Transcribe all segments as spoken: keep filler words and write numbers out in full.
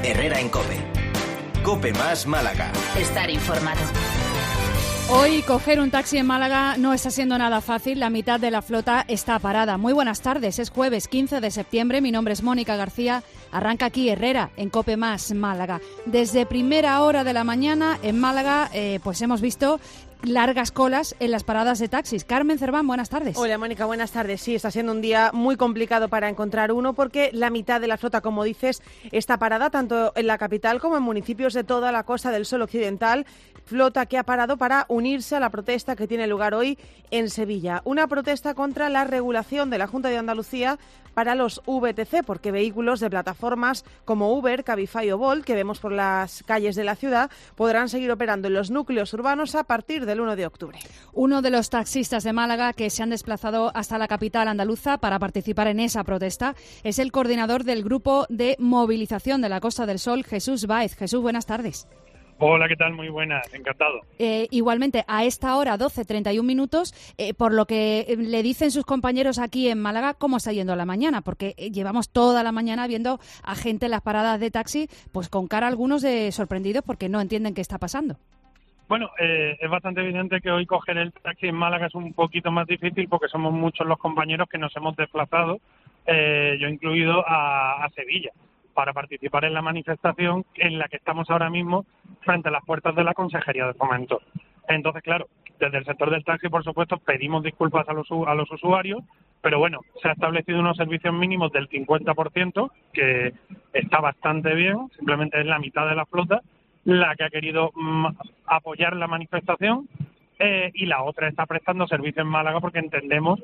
Herrera en COPE. COPE más Málaga. Estar informado. Hoy coger un taxi en Málaga no está siendo nada fácil, la mitad de la flota está parada. Muy buenas tardes, es jueves quince de septiembre, mi nombre es Mónica García, arranca aquí Herrera en COPE más Málaga. Desde primera hora de la mañana en Málaga eh, pues hemos visto largas colas en las paradas de taxis. Carmen Cerván, buenas tardes. Hola Mónica, buenas tardes. Sí, está siendo un día muy complicado para encontrar uno porque la mitad de la flota, como dices, está parada tanto en la capital como en municipios de toda la Costa del Sol Occidental. Flota que ha parado para unirse a la protesta que tiene lugar hoy en Sevilla. Una protesta contra la regulación de la Junta de Andalucía para los V T C, porque vehículos de plataformas como Uber, Cabify o Bolt, que vemos por las calles de la ciudad, podrán seguir operando en los núcleos urbanos a partir del uno de octubre. Uno de los taxistas de Málaga que se han desplazado hasta la capital andaluza para participar en esa protesta es el coordinador del Grupo de Movilización de la Costa del Sol, Jesús Báez. Jesús, buenas tardes. Hola, ¿qué tal? Muy buenas, encantado. Eh, igualmente, a esta hora, doce treinta y un minutos, eh, por lo que le dicen sus compañeros aquí en Málaga, ¿cómo está yendo la mañana? Porque llevamos toda la mañana viendo a gente en las paradas de taxi, pues con cara algunos de sorprendidos porque no entienden qué está pasando. Bueno, eh, es bastante evidente que hoy coger el taxi en Málaga es un poquito más difícil porque somos muchos los compañeros que nos hemos desplazado, eh, yo incluido, a, a Sevilla, para participar en la manifestación en la que estamos ahora mismo frente a las puertas de la Consejería de Fomento. Entonces, claro, desde el sector del taxi, por supuesto, pedimos disculpas a los, a los usuarios, pero bueno, se ha establecido unos servicios mínimos del cincuenta por ciento, que está bastante bien, simplemente es la mitad de la flota la que ha querido mm, apoyar la manifestación, eh, y la otra está prestando servicio en Málaga porque entendemos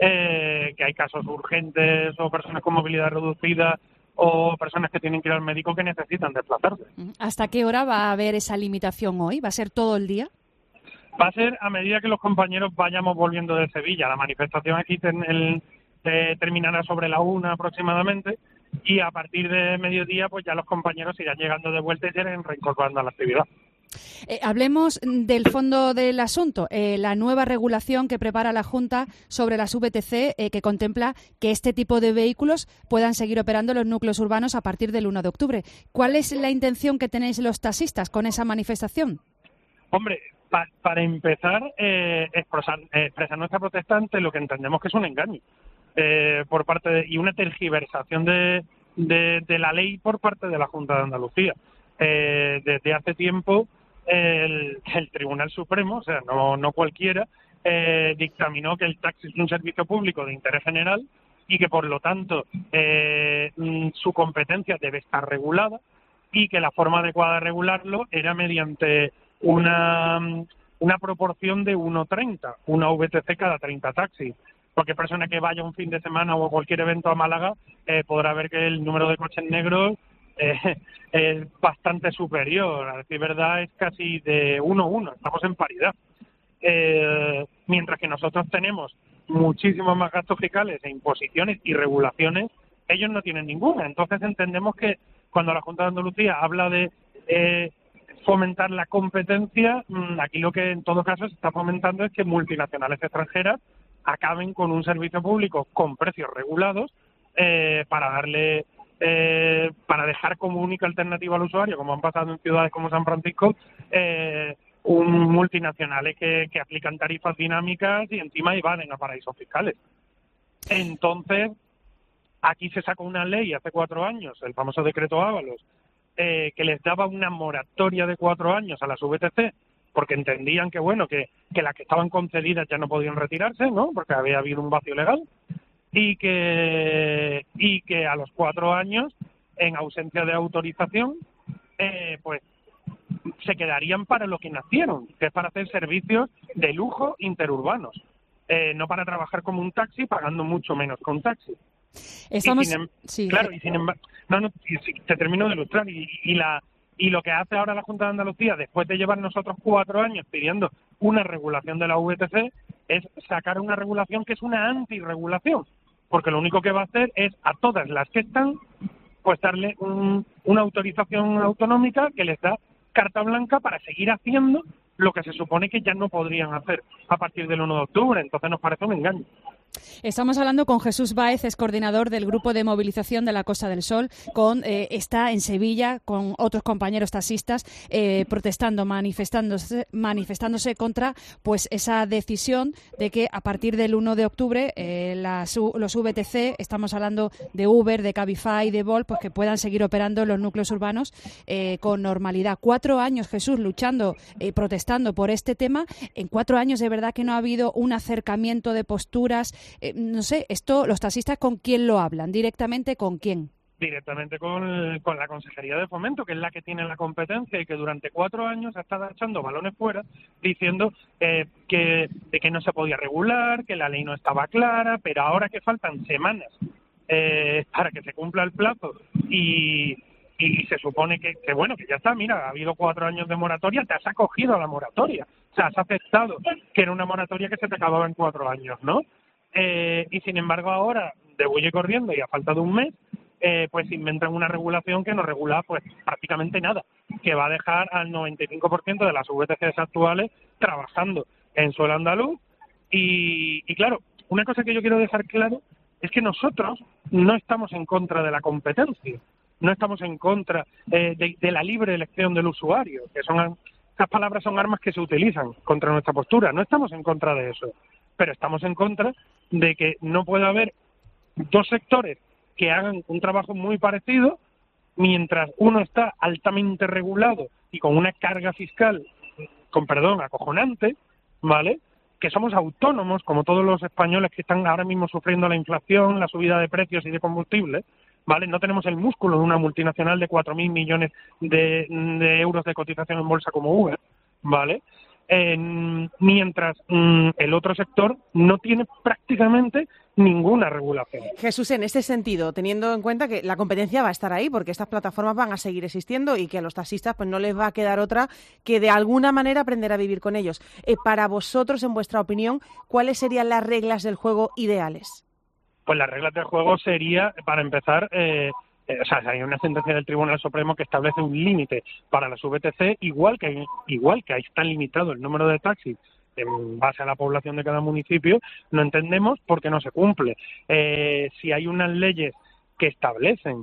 eh, que hay casos urgentes o personas con movilidad reducida o personas que tienen que ir al médico que necesitan desplazarse. ¿Hasta qué hora va a haber esa limitación hoy? ¿Va a ser todo el día? Va a ser a medida que los compañeros vayamos volviendo de Sevilla. La manifestación aquí ten, el, eh, terminará sobre la una aproximadamente y a partir de mediodía pues ya los compañeros irán llegando de vuelta y se irán reincorporando a la actividad. Eh, hablemos del fondo del asunto, eh, la nueva regulación que prepara la Junta sobre las V T C, eh, que contempla que este tipo de vehículos puedan seguir operando en los núcleos urbanos a partir del uno de octubre. ¿Cuál es la intención que tenéis los taxistas con esa manifestación? Hombre, pa, para empezar, eh, expresar, eh, expresar nuestra protesta ante lo que entendemos que es un engaño eh, por parte de, y una tergiversación de, de, de la ley por parte de la Junta de Andalucía. Eh, desde hace tiempo el, el Tribunal Supremo, o sea, no, no cualquiera, eh, dictaminó que el taxi es un servicio público de interés general y que, por lo tanto, eh, su competencia debe estar regulada y que la forma adecuada de regularlo era mediante una, una proporción de uno treinta, una V T C cada treinta taxis. Cualquier persona que vaya un fin de semana o a cualquier evento a Málaga eh, podrá ver que el número de coches negros Eh, es bastante superior, a decir verdad es casi de uno a uno, estamos en paridad. Eh, mientras que nosotros tenemos muchísimos más gastos fiscales e imposiciones y regulaciones, ellos no tienen ninguna. Entonces entendemos que cuando la Junta de Andalucía habla de eh, fomentar la competencia, aquí lo que en todo caso se está fomentando es que multinacionales extranjeras acaben con un servicio público con precios regulados eh, para darle Eh, para dejar como única alternativa al usuario, como han pasado en ciudades como San Francisco, eh, un multinacionales que, que aplican tarifas dinámicas y encima evaden a paraísos fiscales. Entonces, aquí se sacó una ley hace cuatro años, el famoso decreto Ábalos, eh, que les daba una moratoria de cuatro años a las V T C, porque entendían que, bueno, que, que las que estaban concedidas ya no podían retirarse, ¿no?, porque había habido un vacío legal. Y que y que a los cuatro años, en ausencia de autorización, eh, pues se quedarían para lo que nacieron, que es para hacer servicios de lujo interurbanos, eh, no para trabajar como un taxi pagando mucho menos que un taxi. Estamos... Y sin em... sí. Claro, y sin embargo, no, no, te termino de ilustrar y, y la y lo que hace ahora la Junta de Andalucía, después de llevar nosotros cuatro años pidiendo una regulación de la V T C, es sacar una regulación que es una antirregulación. Porque lo único que va a hacer es a todas las que están, pues darle un, una autorización autonómica que les da carta blanca para seguir haciendo lo que se supone que ya no podrían hacer a partir del uno de octubre. Entonces nos parece un engaño. Estamos hablando con Jesús Báez, es coordinador del Grupo de Movilización de la Costa del Sol, con, eh, está en Sevilla con otros compañeros taxistas eh, protestando, manifestándose, manifestándose contra pues esa decisión de que a partir del uno de octubre eh, las, los V T C, estamos hablando de Uber, de Cabify, de Bolt, pues que puedan seguir operando en los núcleos urbanos eh, con normalidad. Cuatro años, Jesús, luchando, eh, protestando por este tema. En cuatro años de verdad que no ha habido un acercamiento de posturas. Eh, no sé, esto, los taxistas, ¿con quién lo hablan? ¿Directamente con quién? Directamente con, con la Consejería de Fomento, que es la que tiene la competencia y que durante cuatro años ha estado echando balones fuera diciendo eh, que, de que no se podía regular, que la ley no estaba clara, pero ahora que faltan semanas eh, para que se cumpla el plazo y, y se supone que, que, bueno, que ya está, mira, ha habido cuatro años de moratoria, te has acogido a la moratoria, o sea, has aceptado que era una moratoria que se te acababa en cuatro años, ¿no? Eh, y sin embargo ahora, de bulle corriendo y a falta de un mes, eh, pues inventan una regulación que no regula pues prácticamente nada, que va a dejar al noventa y cinco por ciento de las V T Cs actuales trabajando en suelo andaluz. Y, y claro, una cosa que yo quiero dejar claro es que nosotros no estamos en contra de la competencia, no estamos en contra eh, de, de la libre elección del usuario, que son esas palabras son armas que se utilizan contra nuestra postura, no estamos en contra de eso, pero estamos en contra de que no pueda haber dos sectores que hagan un trabajo muy parecido mientras uno está altamente regulado y con una carga fiscal, con perdón, acojonante, ¿vale? Que somos autónomos, como todos los españoles que están ahora mismo sufriendo la inflación, la subida de precios y de combustible, ¿vale? No tenemos el músculo de una multinacional de cuatro mil millones de, de euros de cotización en bolsa como Uber, ¿vale? Eh, mientras mm, el otro sector no tiene prácticamente ninguna regulación. Jesús, en este sentido, teniendo en cuenta que la competencia va a estar ahí porque estas plataformas van a seguir existiendo y que a los taxistas pues no les va a quedar otra que de alguna manera aprender a vivir con ellos. Eh, para vosotros, en vuestra opinión, ¿cuáles serían las reglas del juego ideales? Pues las reglas del juego sería, para empezar, eh, eh, o sea, hay una sentencia del Tribunal Supremo que establece un límite para las V T C, igual que hay, igual que ahí está limitado el número de taxis en base a la población de cada municipio. No entendemos por qué no se cumple. Eh, si hay unas leyes que establecen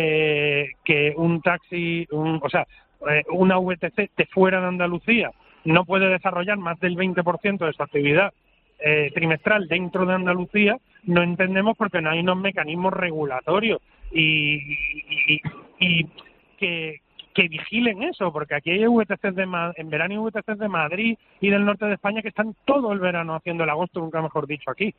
eh, que un taxi, un, o sea, eh, una V T C de fuera de Andalucía no puede desarrollar más del veinte por ciento de su actividad eh, trimestral dentro de Andalucía, no entendemos por qué no hay unos mecanismos regulatorios y, y, y, y que que vigilen eso, porque aquí hay V T Cs de Ma- en verano hay V T Cs de Madrid y del norte de España que están todo el verano haciendo el agosto, nunca mejor dicho, aquí.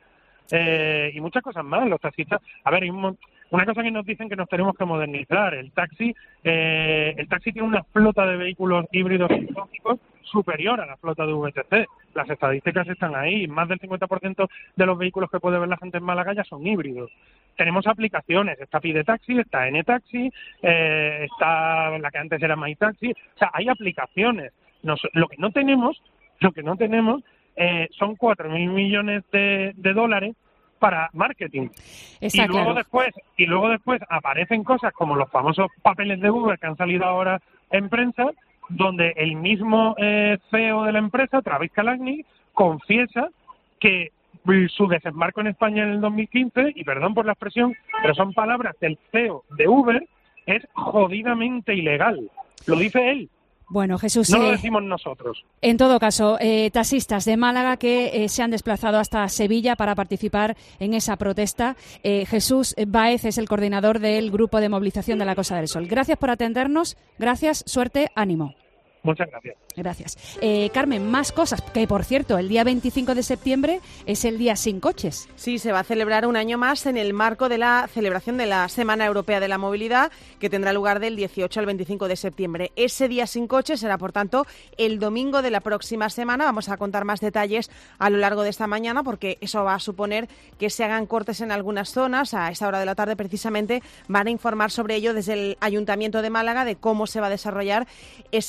Eh, y muchas cosas más, los taxistas. A ver, hay un, una cosa que nos dicen que nos tenemos que modernizar. El taxi eh, el taxi tiene una flota de vehículos híbridos tecnológicos superior a la flota de V T C. Las estadísticas están ahí. Más del cincuenta por ciento de los vehículos que puede ver la gente en Málaga ya son híbridos. Tenemos aplicaciones, está Pide Taxi, está N Taxi, eh, está la que antes era My Taxi, o sea, hay aplicaciones. Nos, lo que no tenemos, lo que no tenemos eh, son cuatro mil millones de, de dólares para marketing. Está y luego claro. después y luego después aparecen cosas como los famosos papeles de Uber que han salido ahora en prensa, donde el mismo eh, C E O de la empresa, Travis Kalanick, confiesa que su desembarco en España en el dos mil quince, y perdón por la expresión, pero son palabras del C E O de Uber, es jodidamente ilegal. Lo dice él. Bueno, Jesús, no lo eh, decimos nosotros. En todo caso, eh, taxistas de Málaga que eh, se han desplazado hasta Sevilla para participar en esa protesta. Eh, Jesús Báez es el coordinador del Grupo de Movilización de la Costa del Sol. Gracias por atendernos, gracias, suerte, ánimo. Muchas gracias. Gracias. Eh, Carmen, más cosas, que por cierto, el día veinticinco de septiembre es el Día Sin Coches. Sí, se va a celebrar un año más en el marco de la celebración de la Semana Europea de la Movilidad, que tendrá lugar del dieciocho al veinticinco de septiembre. Ese Día Sin Coches será, por tanto, el domingo de la próxima semana. Vamos a contar más detalles a lo largo de esta mañana, porque eso va a suponer que se hagan cortes en algunas zonas. A esa hora de la tarde, precisamente, van a informar sobre ello desde el Ayuntamiento de Málaga, de cómo se va a desarrollar ese Día Sin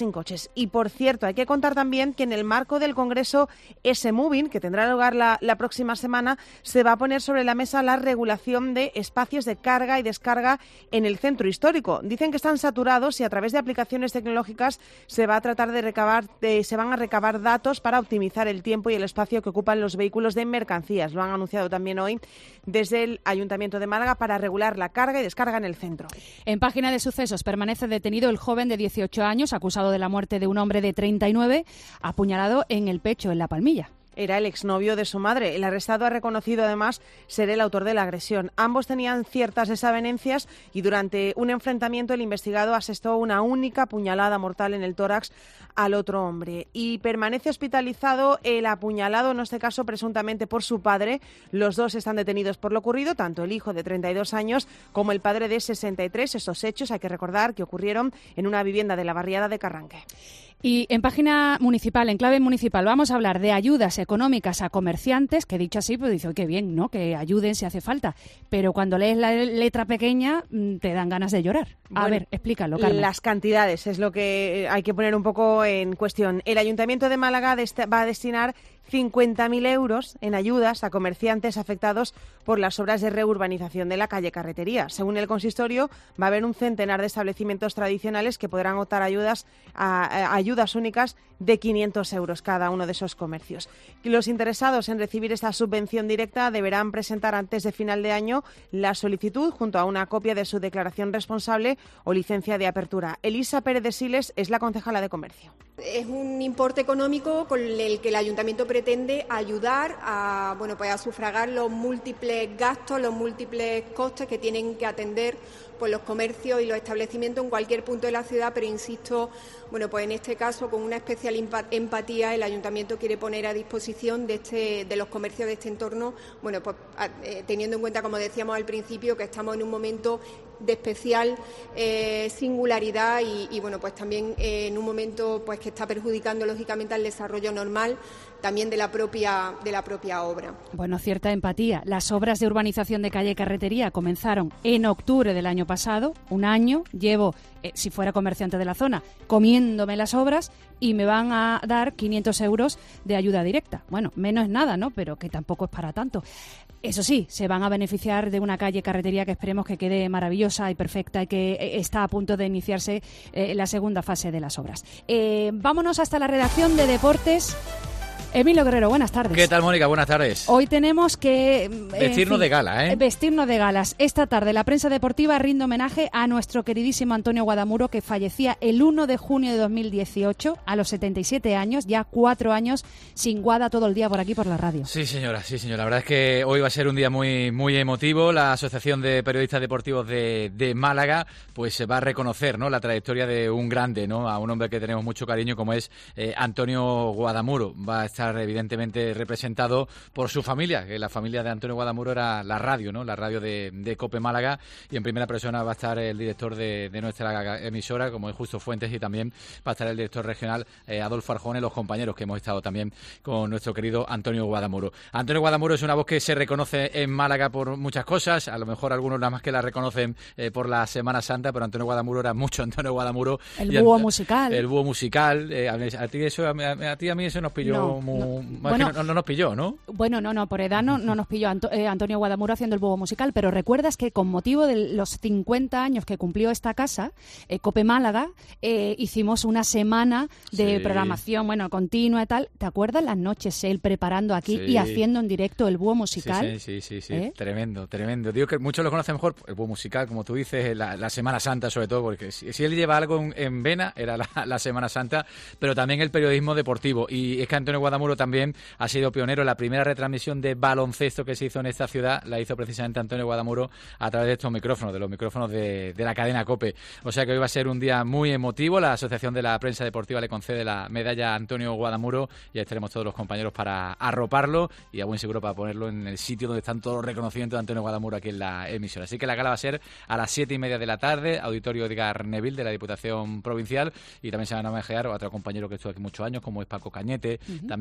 sin coches. Y, por cierto, hay que contar también que en el marco del Congreso S-Moving, que tendrá lugar la, la próxima semana, se va a poner sobre la mesa la regulación de espacios de carga y descarga en el centro histórico. Dicen que están saturados y a través de aplicaciones tecnológicas se va a tratar de recabar, de, se van a recabar datos para optimizar el tiempo y el espacio que ocupan los vehículos de mercancías. Lo han anunciado también hoy desde el Ayuntamiento de Málaga para regular la carga y descarga en el centro. En página de sucesos permanece detenido el joven de dieciocho años acusado de la muerte de un hombre de treinta y nueve apuñalado en el pecho, en La Palmilla. Era el exnovio de su madre. El arrestado ha reconocido además ser el autor de la agresión. Ambos tenían ciertas desavenencias y durante un enfrentamiento el investigado asestó una única puñalada mortal en el tórax al otro hombre. Y permanece hospitalizado el apuñalado, en este caso presuntamente por su padre. Los dos están detenidos por lo ocurrido, tanto el hijo de treinta y dos años como el padre de sesenta y tres. Estos hechos hay que recordar que ocurrieron en una vivienda de la barriada de Carranque. Y en página municipal, en clave municipal, vamos a hablar de ayudas económicas a comerciantes, que dicho así, pues dice, qué bien, ¿no?, que ayuden si hace falta. Pero cuando lees la letra pequeña, te dan ganas de llorar. A bueno, ver, explícalo, Carmen. Las cantidades es lo que hay que poner un poco en cuestión. El Ayuntamiento de Málaga va a destinar cincuenta mil euros en ayudas a comerciantes afectados por las obras de reurbanización de la calle Carretería. Según el consistorio, va a haber un centenar de establecimientos tradicionales que podrán optar ayudas a, a ayudas únicas de quinientos euros cada uno de esos comercios. Los interesados en recibir esta subvención directa deberán presentar antes de final de año la solicitud junto a una copia de su declaración responsable o licencia de apertura. Elisa Pérez de Siles es la concejala de Comercio. Es un importe económico con el que el Ayuntamiento pretende ayudar a, bueno, pues a sufragar los múltiples gastos, los múltiples costes que tienen que atender pues los comercios y los establecimientos en cualquier punto de la ciudad, pero insisto, bueno, pues en este caso con una especial empatía el Ayuntamiento quiere poner a disposición de este de los comercios de este entorno, bueno, pues eh, teniendo en cuenta, como decíamos al principio, que estamos en un momento de especial eh, singularidad y, y bueno, pues también eh, en un momento pues que está perjudicando lógicamente al desarrollo normal también de la propia de la propia obra. Bueno, cierta empatía. Las obras de urbanización de calle Carretería comenzaron en octubre del año pasado, un año, llevo, eh, si fuera comerciante de la zona, comiéndome las obras y me van a dar quinientos euros de ayuda directa. Bueno, menos es nada, ¿no?, pero que tampoco es para tanto. Eso sí, se van a beneficiar de una calle Carretería que esperemos que quede maravillosa y perfecta y que está a punto de iniciarse eh, la segunda fase de las obras. Eh, vámonos hasta la redacción de Deportes. Emilio Guerrero, buenas tardes. ¿Qué tal, Mónica? Buenas tardes. Hoy tenemos que... Vestirnos fin, de gala, ¿eh? Vestirnos de galas. Esta tarde la prensa deportiva rinde homenaje a nuestro queridísimo Antonio Guadamuro, que fallecía el uno de junio de dos mil dieciocho, a los setenta y siete años, ya cuatro años sin Guada todo el día por aquí por la radio. Sí, señora, sí, señora. La verdad es que hoy va a ser un día muy, muy emotivo. La Asociación de Periodistas Deportivos de, de Málaga pues se va a reconocer, ¿no?, la trayectoria de un grande, ¿no?, a un hombre que tenemos mucho cariño como es eh, Antonio Guadamuro. Va a estar evidentemente representado por su familia, que la familia de Antonio Guadamuro era la radio, ¿no?, la radio de, de COPE Málaga, y en primera persona va a estar el director de, de nuestra emisora, como es Justo Fuentes, y también va a estar el director regional eh, Adolfo Arjona, y los compañeros que hemos estado también con nuestro querido Antonio Guadamuro. Antonio Guadamuro es una voz que se reconoce en Málaga por muchas cosas, a lo mejor algunos nada más que la reconocen eh, por la Semana Santa, pero Antonio Guadamuro era mucho Antonio Guadamuro. El búho musical. El búho musical. Eh, a, ti eso, a, a ti a mí eso nos pilló no, muy... No. Bueno, no, no nos pilló, ¿no? Bueno, no, no, por edad no, no nos pilló Anto, eh, Antonio Guadamuro haciendo el búho musical, pero recuerdas que con motivo de los cincuenta años que cumplió esta casa, eh, COPE Málaga, eh, hicimos una semana de sí. programación, bueno, continua y tal. ¿Te acuerdas las noches él preparando aquí sí. y haciendo en directo el búho musical? Sí, sí, sí, sí, sí. ¿Eh? Tremendo, tremendo. Digo que muchos lo conocen mejor, el búho musical, como tú dices, la, la Semana Santa sobre todo, porque si, si él lleva algo en, en vena, era la, la Semana Santa, pero también el periodismo deportivo. Y es que Antonio Guadamuro también ha sido pionero. La primera retransmisión de baloncesto que se hizo en esta ciudad la hizo precisamente Antonio Guadamuro a través de estos micrófonos, de los micrófonos de, de la cadena COPE. O sea que hoy va a ser un día muy emotivo. La Asociación de la Prensa Deportiva le concede la medalla a Antonio Guadamuro y ahí estaremos todos los compañeros para arroparlo y a buen seguro para ponerlo en el sitio donde están todos los reconocimientos de Antonio Guadamuro aquí en la emisora. Así que la gala va a ser a las siete y media de la tarde, Auditorio Edgar Neville de la Diputación Provincial, y también se van a homenajear a otro compañero que estuvo aquí muchos años, como es Paco Cañete, uh-huh. también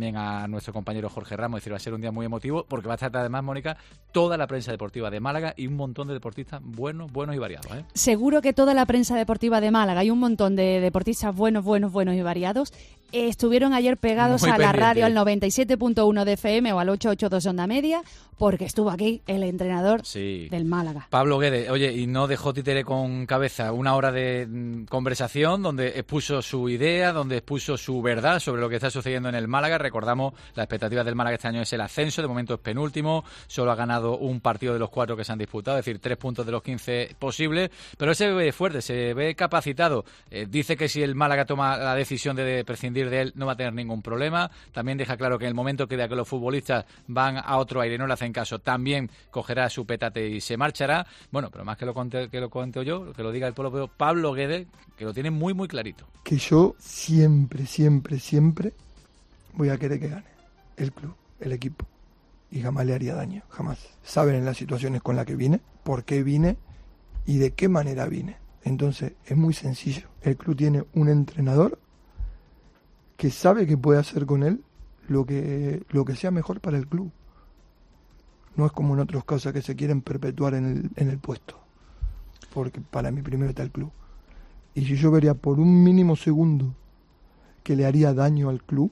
también a nuestro compañero Jorge Ramos, es decir, va a ser un día muy emotivo porque va a estar además, Mónica, toda la prensa deportiva de Málaga y un montón de deportistas buenos, buenos y variados, ¿eh? Seguro que toda la prensa deportiva de Málaga y un montón de deportistas buenos, buenos, buenos y variados eh, estuvieron ayer pegados muy a pendiente. La radio al noventa y siete punto uno de F M o al ochocientos ochenta y dos Onda Media, porque estuvo aquí el entrenador sí. del Málaga. Pablo Guedes, oye, y no dejó títere con cabeza, una hora de mm, conversación donde expuso su idea, donde expuso su verdad sobre lo que está sucediendo en el Málaga. Recordamos, la expectativa del Málaga este año es el ascenso, de momento es penúltimo, solo ha ganado un partido de los cuatro que se han disputado, es decir, tres puntos de los quince posibles, pero él se ve fuerte, se ve capacitado. Eh, dice que si el Málaga toma la decisión de prescindir de él no va a tener ningún problema. También deja claro que en el momento que vea que los futbolistas van a otro aire y no le hacen caso, también cogerá su petate y se marchará. Bueno, pero más que lo cuente, que lo cuente yo, que lo diga el propio Pablo Guedes, que lo tiene muy, muy clarito. Que yo siempre, siempre, siempre voy a querer que gane el club, el equipo, y jamás le haría daño, jamás. Saben en las situaciones con las que vine, por qué vine y de qué manera vine. Entonces, es muy sencillo. El club tiene un entrenador que sabe que puede hacer con él lo que, lo que sea mejor para el club. No es como en otros casos que se quieren perpetuar en el, en el puesto. Porque para mí primero está el club. Y si yo vería por un mínimo segundo que le haría daño al club,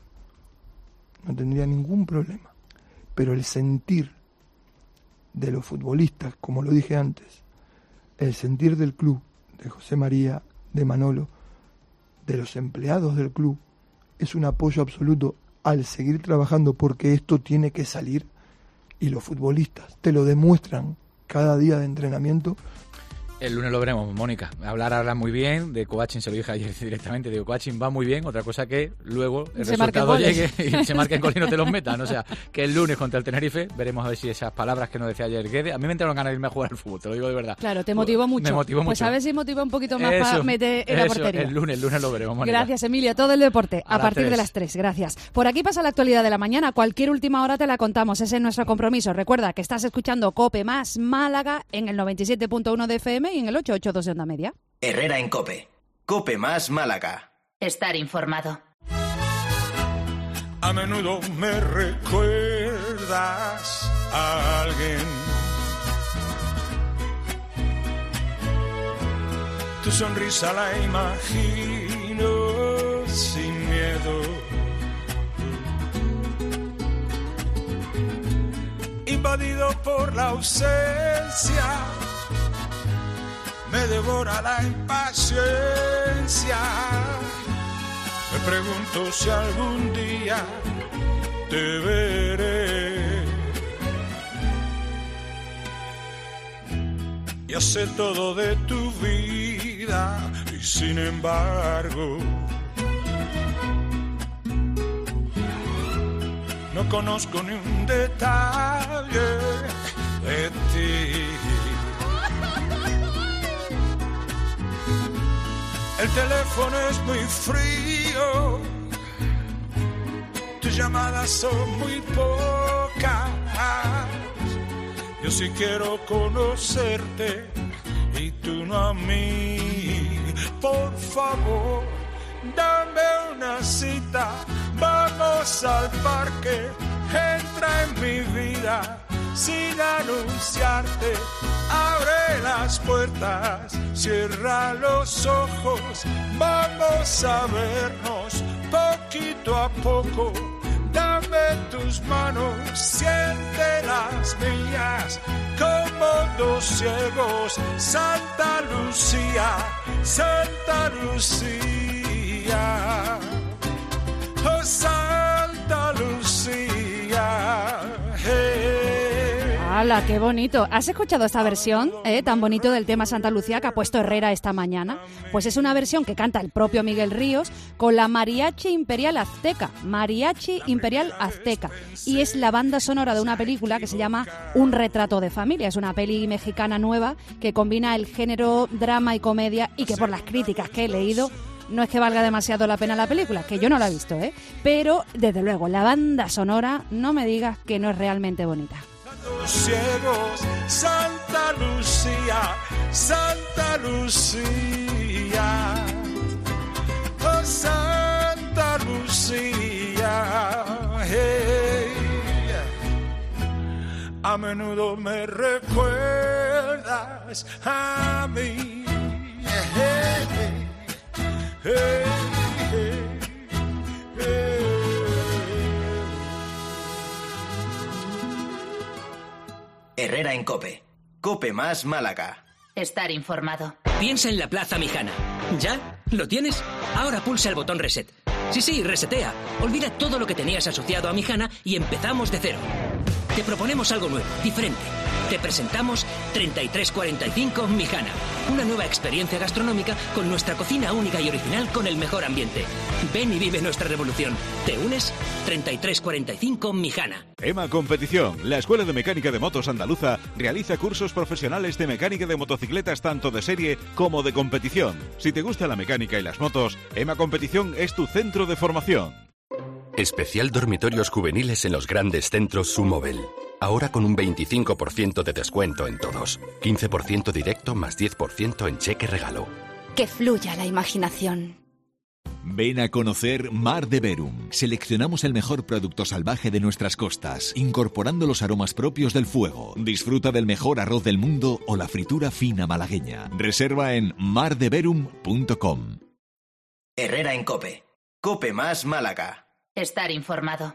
no tendría ningún problema. Pero el sentir de los futbolistas, como lo dije antes, el sentir del club, de José María, de Manolo, de los empleados del club, es un apoyo absoluto al seguir trabajando porque esto tiene que salir y los futbolistas te lo demuestran cada día de entrenamiento. El lunes lo veremos, Mónica. Hablar habla muy bien, de coaching se lo dije ayer directamente, digo, coaching va muy bien, otra cosa que luego el se resultado llegue y se marquen goles y no te los metan. O sea, que el lunes contra el Tenerife veremos a ver si esas palabras que nos decía ayer Guedes, a mí me entraron ganas de irme a jugar al fútbol, te lo digo de verdad. Claro, te motivó mucho. Me motivó mucho. Pues a ver si motiva un poquito más para meter en la eso, portería. El lunes, el lunes lo veremos, Mónica. Gracias, Emilio. Todo el deporte a, a partir tres. de las tres. Gracias. Por aquí pasa la actualidad de la mañana. Cualquier última hora te la contamos. Ese es nuestro compromiso. Recuerda que estás escuchando COPE más Málaga en el noventa y siete punto uno de F M y en el ochocientos ochenta y dos de Onda Media. Herrera en COPE. COPE más Málaga. Estar informado. A menudo me recuerdas a alguien. Tu sonrisa la imagino sin miedo. Invadido por la ausencia, me devora la impaciencia. Me pregunto si algún día te veré. Ya sé todo de tu vida y sin embargo no conozco ni un detalle de ti. El teléfono es muy frío, tus llamadas son muy pocas. Yo sí quiero conocerte y tú no a mí. Por favor, dame una cita, vamos al parque, entra en mi vida sin anunciarte. Abre las puertas, cierra los ojos, vamos a vernos poquito a poco. Dame tus manos, siente las mías, como dos ciegos. Santa Lucía, Santa Lucía, oh Santa Lucía, hey. ¡Hala, qué bonito! ¿Has escuchado esta versión eh, tan bonito del tema Santa Lucía que ha puesto Herrera esta mañana? Pues es una versión que canta el propio Miguel Ríos con la Mariachi Imperial Azteca. Mariachi Imperial Azteca. Y es la banda sonora de una película que se llama Un retrato de familia. Es una peli mexicana nueva que combina el género drama y comedia y que por las críticas que he leído no es que valga demasiado la pena la película, que yo no la he visto, ¿eh? Pero, desde luego, la banda sonora, no me digas que no es realmente bonita. Ciegos, Santa Lucía, Santa Lucía, oh Santa Lucía. a menudo me recuerdas a mí. Hey, hey, hey, hey. Herrera en COPE. COPE más Málaga. Estar informado. Piensa en la Plaza Mijana. ¿Ya? ¿Lo tienes? Ahora pulsa el botón Reset. Sí, sí, resetea. Olvida todo lo que tenías asociado a Mijana y empezamos de cero. Te proponemos algo nuevo, diferente. Te presentamos treinta y tres cuarenta y cinco Mijana. Una nueva experiencia gastronómica con nuestra cocina única y original con el mejor ambiente. Ven y vive nuestra revolución. ¿Te unes? treinta y tres cuarenta y cinco Mijana. EMA Competición, la Escuela de Mecánica de Motos Andaluza, realiza cursos profesionales de mecánica de motocicletas tanto de serie como de competición. Si te gusta la mecánica y las motos, EMA Competición es tu centro de formación. Especial dormitorios juveniles en los grandes centros Sumobel. Ahora con un veinticinco por ciento de descuento en todos. quince por ciento directo más diez por ciento en cheque regalo. Que fluya la imaginación. Ven a conocer Mar de Verum. Seleccionamos el mejor producto salvaje de nuestras costas, incorporando los aromas propios del fuego. Disfruta del mejor arroz del mundo o la fritura fina malagueña. Reserva en mar de verum punto com. Herrera en COPE. COPE más Málaga. Estar informado.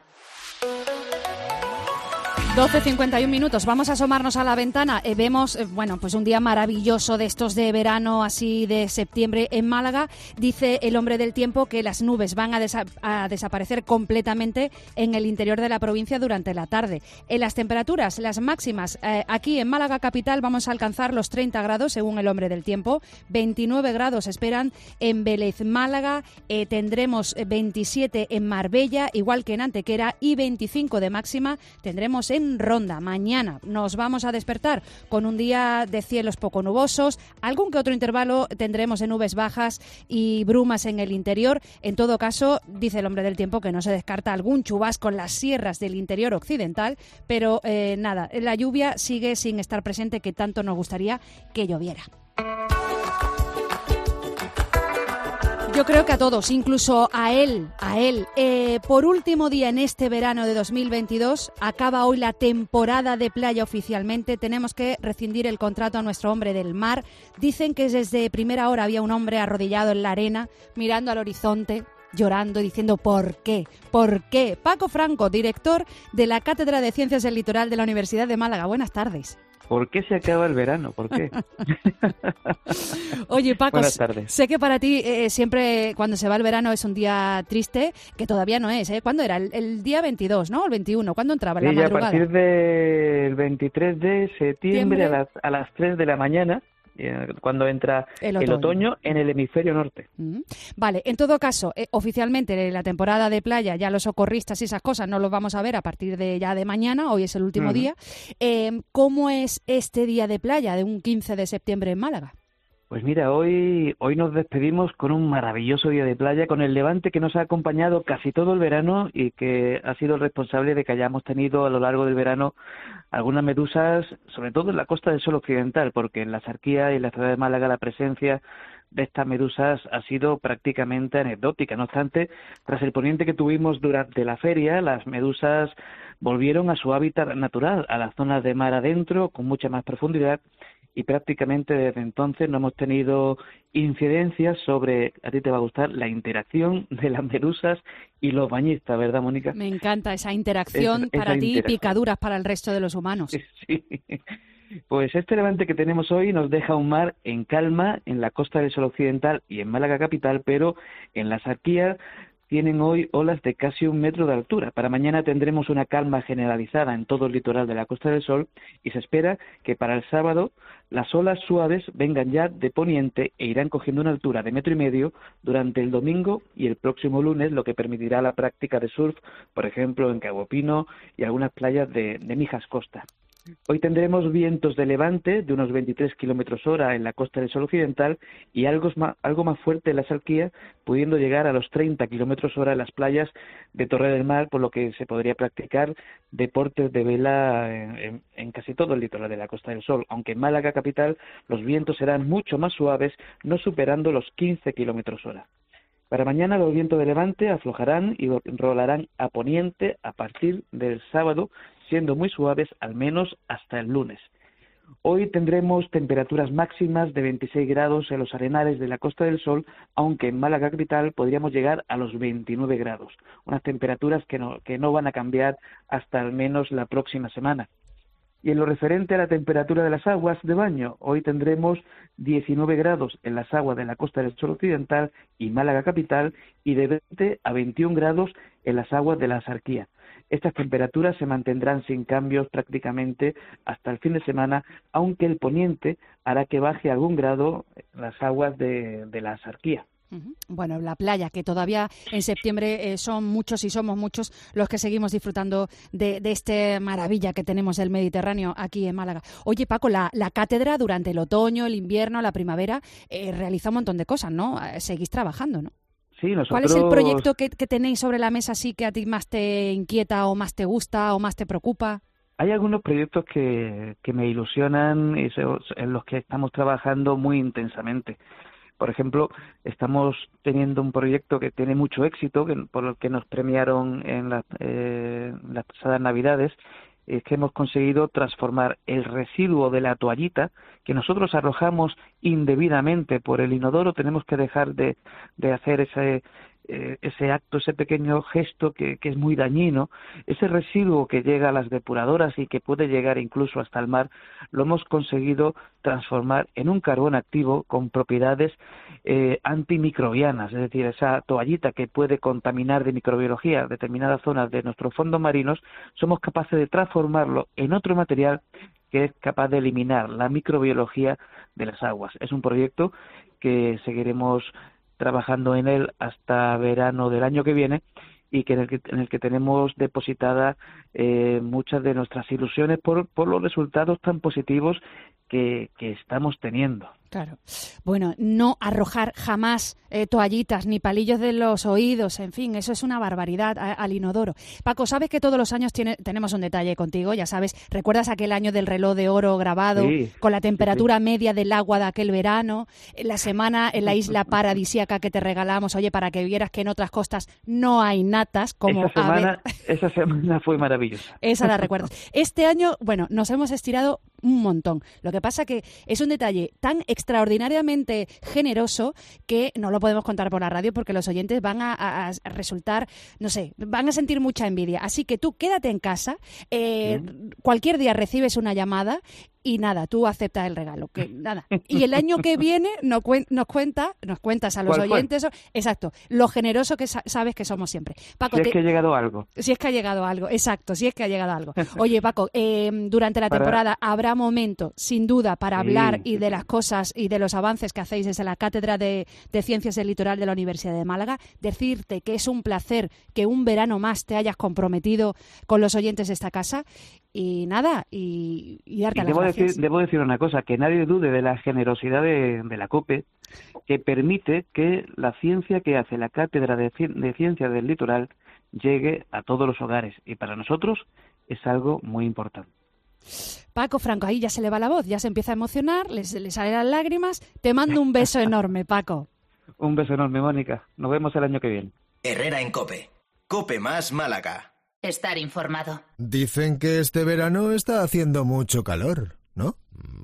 doce cincuenta y un minutos, vamos a asomarnos a la ventana. Eh, vemos, eh, bueno, pues un día maravilloso de estos de verano, así de septiembre en Málaga. Dice el hombre del tiempo que las nubes van a, desa- a desaparecer completamente en el interior de la provincia durante la tarde. En las temperaturas, las máximas, eh, aquí en Málaga capital vamos a alcanzar los treinta grados según el hombre del tiempo. veintinueve grados esperan en Vélez, Málaga. Eh, tendremos veintisiete en Marbella, igual que en Antequera, y veinticinco de máxima tendremos en Ronda. Mañana nos vamos a despertar con un día de cielos poco nubosos, algún que otro intervalo tendremos en nubes bajas y brumas en el interior. En todo caso, dice el hombre del tiempo que no se descarta algún chubasco en las sierras del interior occidental, pero eh, nada, la lluvia sigue sin estar presente, que tanto nos gustaría que lloviera. Yo creo que a todos, incluso a él, a él. Eh, por último día en este verano de dos mil veintidós, acaba hoy la temporada de playa oficialmente. Tenemos que rescindir el contrato a nuestro hombre del mar. Dicen que desde primera hora había un hombre arrodillado en la arena, mirando al horizonte, llorando y diciendo ¿por qué? ¿Por qué? Paco Franco, director de la Cátedra de Ciencias del Litoral de la Universidad de Málaga. Buenas tardes. ¿Por qué se acaba el verano? ¿Por qué? Oye, Paco, buenas tardes. Sé que para ti eh, siempre cuando se va el verano es un día triste, que todavía no es, ¿eh? ¿Cuándo era? El, el día veintidós, ¿no? El veintiuno. ¿Cuándo entraba? Sí, ¿La madrugada? A partir del veintitrés de septiembre a las, a las tres de la mañana, cuando entra el otoño. el otoño en el hemisferio norte. Mm. Vale, en todo caso, eh, oficialmente la temporada de playa, ya los socorristas y esas cosas no los vamos a ver a partir de ya de mañana, hoy es el último uh-huh. día. Eh, ¿Cómo es este día de playa de un quince de septiembre en Málaga? Pues mira, hoy, hoy nos despedimos con un maravilloso día de playa, con el levante que nos ha acompañado casi todo el verano y que ha sido el responsable de que hayamos tenido a lo largo del verano algunas medusas, sobre todo en la Costa del Sol occidental, porque en la Sarquía y en la ciudad de Málaga la presencia de estas medusas ha sido prácticamente anecdótica. No obstante, tras el poniente que tuvimos durante la feria, las medusas volvieron a su hábitat natural, a las zonas de mar adentro, con mucha más profundidad, y prácticamente desde entonces no hemos tenido incidencias sobre, a ti te va a gustar, la interacción de las medusas y los bañistas, ¿verdad, Mónica? Me encanta esa interacción es, para esa ti y interacción. picaduras para el resto de los humanos. Sí. Pues este levante que tenemos hoy nos deja un mar en calma en la Costa del Sol occidental y en Málaga capital, pero en la Sarquía tienen hoy olas de casi un metro de altura. Para mañana tendremos una calma generalizada en todo el litoral de la Costa del Sol y se espera que para el sábado las olas suaves vengan ya de poniente e irán cogiendo una altura de metro y medio durante el domingo y el próximo lunes, lo que permitirá la práctica de surf, por ejemplo, en Cabo Pino y algunas playas de, de Mijas Costa. Hoy tendremos vientos de levante de unos veintitrés kilómetros hora en la Costa del Sol occidental y algo más, algo más fuerte en la Sarquía, pudiendo llegar a los treinta kilómetros hora en las playas de Torre del Mar, por lo que se podría practicar deportes de vela en, en, en casi todo el litoral de la Costa del Sol, aunque en Málaga capital los vientos serán mucho más suaves, no superando los quince kilómetros hora. Para mañana los vientos de levante aflojarán y rolarán a poniente a partir del sábado, siendo muy suaves al menos hasta el lunes. Hoy tendremos temperaturas máximas de veintiséis grados en los arenales de la Costa del Sol, aunque en Málaga capital podríamos llegar a los veintinueve grados, unas temperaturas que no, que no van a cambiar hasta al menos la próxima semana. Y en lo referente a la temperatura de las aguas de baño, hoy tendremos diecinueve grados en las aguas de la Costa del Sol Occidental y Málaga capital y de veinte a veintiún grados en las aguas de la Axarquía. Estas temperaturas se mantendrán sin cambios prácticamente hasta el fin de semana, aunque el poniente hará que baje algún grado las aguas de, de la Axarquía. Bueno, la playa, que todavía en septiembre eh, son muchos y somos muchos los que seguimos disfrutando de, de esta maravilla que tenemos del Mediterráneo aquí en Málaga. Oye, Paco, la, la cátedra durante el otoño, el invierno, la primavera, eh, realiza un montón de cosas, ¿no? Seguís trabajando, ¿no? Sí, nosotros... ¿Cuál es el proyecto que, que tenéis sobre la mesa así que a ti más te inquieta o más te gusta o más te preocupa? Hay algunos proyectos que, que me ilusionan y en los que estamos trabajando muy intensamente. Por ejemplo, estamos teniendo un proyecto que tiene mucho éxito, que, por el que nos premiaron en, la, eh, las pasadas Navidades, es que hemos conseguido transformar el residuo de la toallita que nosotros arrojamos indebidamente por el inodoro. Tenemos que dejar de, de hacer ese, eh, ese acto, ese pequeño gesto que, que es muy dañino. Ese residuo que llega a las depuradoras y que puede llegar incluso hasta el mar, lo hemos conseguido transformar en un carbón activo con propiedades eh, antimicrobianas, es decir, esa toallita que puede contaminar de microbiología determinadas zonas de nuestros fondos marinos, somos capaces de transformarlo en otro material que es capaz de eliminar la microbiología de las aguas. Es un proyecto que seguiremos trabajando en él hasta verano del año que viene y que en el que, en el que tenemos depositada eh, muchas de nuestras ilusiones por, por los resultados tan positivos que, que estamos teniendo. Claro. Bueno, no arrojar jamás eh, toallitas ni palillos de los oídos, en fin, eso es una barbaridad a, al inodoro. Paco, sabes que todos los años tiene, tenemos un detalle contigo, ya sabes, ¿recuerdas aquel año del reloj de oro grabado sí, con la temperatura sí, sí. media del agua de aquel verano? La semana en la isla paradisíaca que te regalamos, oye, para que vieras que en otras costas no hay natas, como esa semana, a ver... esa semana fue maravillosa. Esa la recuerdas. Este año, bueno, nos hemos estirado un montón. Lo que pasa que es un detalle tan extraordinariamente generoso que no lo podemos contar por la radio porque los oyentes van a, a, a resultar, no sé, van a sentir mucha envidia. Así que tú quédate en casa, eh, mm. cualquier día recibes una llamada y nada, tú aceptas el regalo, que nada. Y el año que viene nos, cuen, nos cuenta, nos cuentas a los oyentes, exacto, lo generoso que sa- sabes que somos siempre. Paco, si es te, que ha llegado algo. Si es que ha llegado algo, exacto, si es que ha llegado algo. Oye, Paco, eh, durante la para... temporada habrá momento, sin duda, para hablar sí, y de las cosas y de los avances que hacéis desde la Cátedra de, de Ciencias del Litoral de la Universidad de Málaga. Decirte que es un placer que un verano más te hayas comprometido con los oyentes de esta casa. Y nada, y, y darte y las debo gracias. Decir, debo decir una cosa, que nadie dude de la generosidad de, de la COPE, que permite que la ciencia que hace la Cátedra de, de Ciencias del Litoral llegue a todos los hogares. Y para nosotros es algo muy importante. Paco Franco, ahí ya se le va la voz, ya se empieza a emocionar, le, le salen las lágrimas. Te mando un beso enorme, Paco. Un beso enorme, Mónica. Nos vemos el año que viene. Herrera en COPE. COPE más Málaga. Estar informado. Dicen que este verano está haciendo mucho calor, ¿no?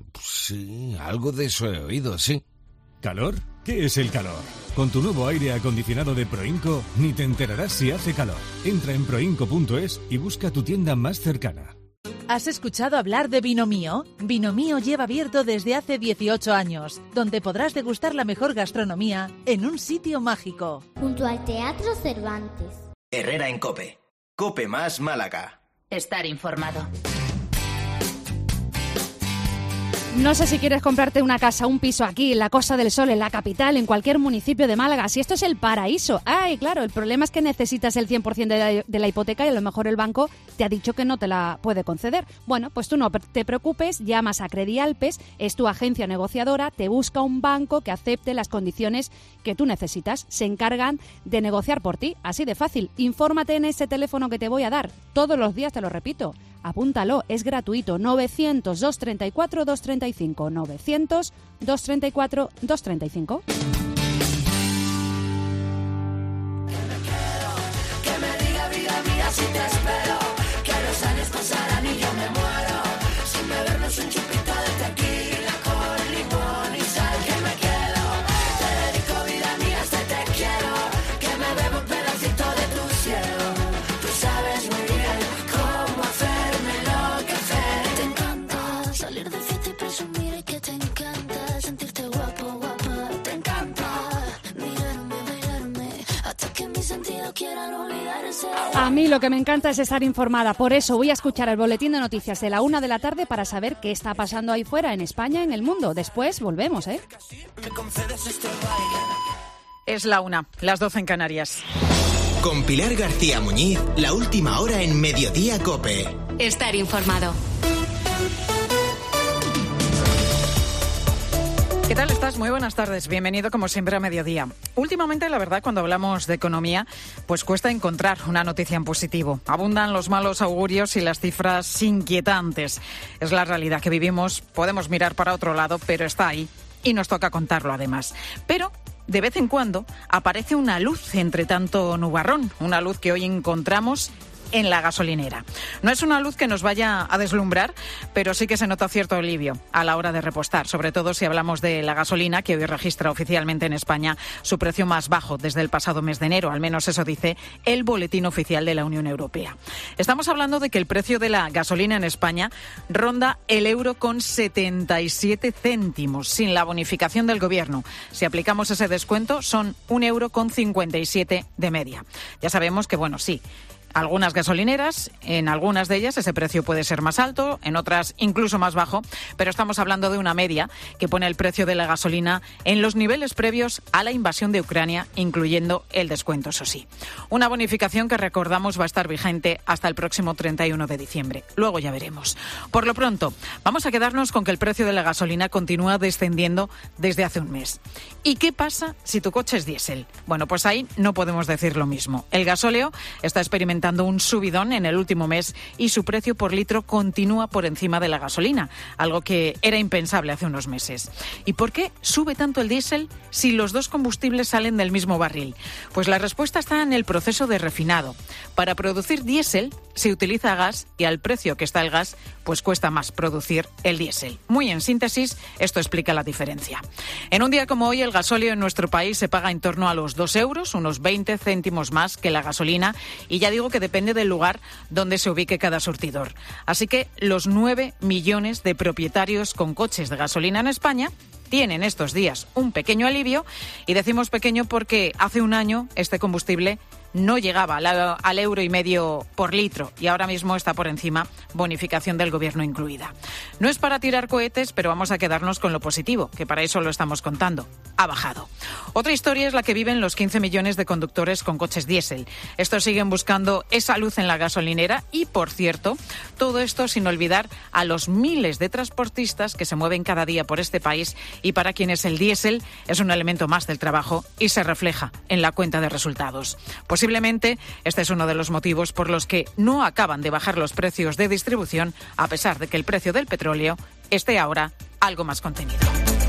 Sí, algo de eso he oído, sí. ¿Calor? ¿Qué es el calor? Con tu nuevo aire acondicionado de Proinco, ni te enterarás si hace calor. Entra en proinco punto es y busca tu tienda más cercana. ¿Has escuchado hablar de Vino Mío? Vino Mío lleva abierto desde hace dieciocho años, donde podrás degustar la mejor gastronomía en un sitio mágico. Junto al Teatro Cervantes. Herrera en COPE. COPE más Málaga. Estar informado. No sé si quieres comprarte una casa, un piso aquí, en la Costa del Sol, en la capital, en cualquier municipio de Málaga. Si esto es el paraíso. Ay, claro, el problema es que necesitas el cien por ciento de la, de la hipoteca y a lo mejor el banco te ha dicho que no te la puede conceder. Bueno, pues tú no te preocupes, llamas a Credialpes, es tu agencia negociadora, te busca un banco que acepte las condiciones que tú necesitas. Se encargan de negociar por ti, así de fácil. Infórmate en ese teléfono que te voy a dar. Todos los días te lo repito. Apúntalo, es gratuito, novecientos, doscientos treinta y cuatro, doscientos treinta y cinco, novecientos, doscientos treinta y cuatro, doscientos treinta y cinco. Que me diga vida mía si te espero, que no sales con Sara ni A mí lo que me encanta es estar informada. Por eso voy a escuchar el boletín de noticias de la una de la tarde para saber qué está pasando ahí fuera, en España, en el mundo. Después volvemos, ¿eh? Es la una, las doce en Canarias. Con Pilar García Muñiz, la última hora en Mediodía COPE. Estar informado. ¿Qué tal estás? Muy buenas tardes. Bienvenido como siempre a Mediodía. Últimamente, la verdad, cuando hablamos de economía, pues cuesta encontrar una noticia en positivo. Abundan los malos augurios y las cifras inquietantes. Es la realidad que vivimos. Podemos mirar para otro lado, pero está ahí y nos toca contarlo además. Pero de vez en cuando aparece una luz entre tanto nubarrón, una luz que hoy encontramos en la gasolinera. No es una luz que nos vaya a deslumbrar, pero sí que se nota cierto alivio a la hora de repostar, sobre todo si hablamos de la gasolina, que hoy registra oficialmente en España su precio más bajo desde el pasado mes de enero, al menos eso dice el Boletín Oficial de la Unión Europea. Estamos hablando de que el precio de la gasolina en España ronda el euro con setenta y siete céntimos, sin la bonificación del Gobierno. Si aplicamos ese descuento, son un euro con cincuenta y siete de media. Ya sabemos que, bueno, sí, algunas gasolineras, en algunas de ellas ese precio puede ser más alto, en otras incluso más bajo, pero estamos hablando de una media que pone el precio de la gasolina en los niveles previos a la invasión de Ucrania, incluyendo el descuento, eso sí. Una bonificación que, recordamos, va a estar vigente hasta el próximo treinta y uno de diciembre. Luego ya veremos. Por lo pronto, vamos a quedarnos con que el precio de la gasolina continúa descendiendo desde hace un mes. ¿Y qué pasa si tu coche es diésel? Bueno, pues ahí no podemos decir lo mismo. El gasóleo está experimentando un subidón en el último mes y su precio por litro continúa por encima de la gasolina, algo que era impensable hace unos meses. ¿Y por qué sube tanto el diésel si los dos combustibles salen del mismo barril? Pues la respuesta está en el proceso de refinado. Para producir diésel se utiliza gas y al precio que está el gas, pues cuesta más producir el diésel. Muy en síntesis, esto explica la diferencia. En un día como hoy, el gasóleo en nuestro país se paga en torno a los dos euros, unos veinte céntimos más que la gasolina, y ya digo que depende del lugar donde se ubique cada surtidor. Así que los nueve millones de propietarios con coches de gasolina en España tienen estos días un pequeño alivio, y decimos pequeño porque hace un año este combustible no llegaba al euro y medio por litro y ahora mismo está por encima, bonificación del Gobierno incluida. No es para tirar cohetes, pero vamos a quedarnos con lo positivo, que para eso lo estamos contando. Ha bajado. Otra historia es la que viven los quince millones de conductores con coches diésel. Estos siguen buscando esa luz en la gasolinera y, por cierto, todo esto sin olvidar a los miles de transportistas que se mueven cada día por este país y para quienes el diésel es un elemento más del trabajo y se refleja en la cuenta de resultados. Posiblemente este es uno de los motivos por los que no acaban de bajar los precios de distribución, a pesar de que el precio del petróleo esté ahora algo más contenido.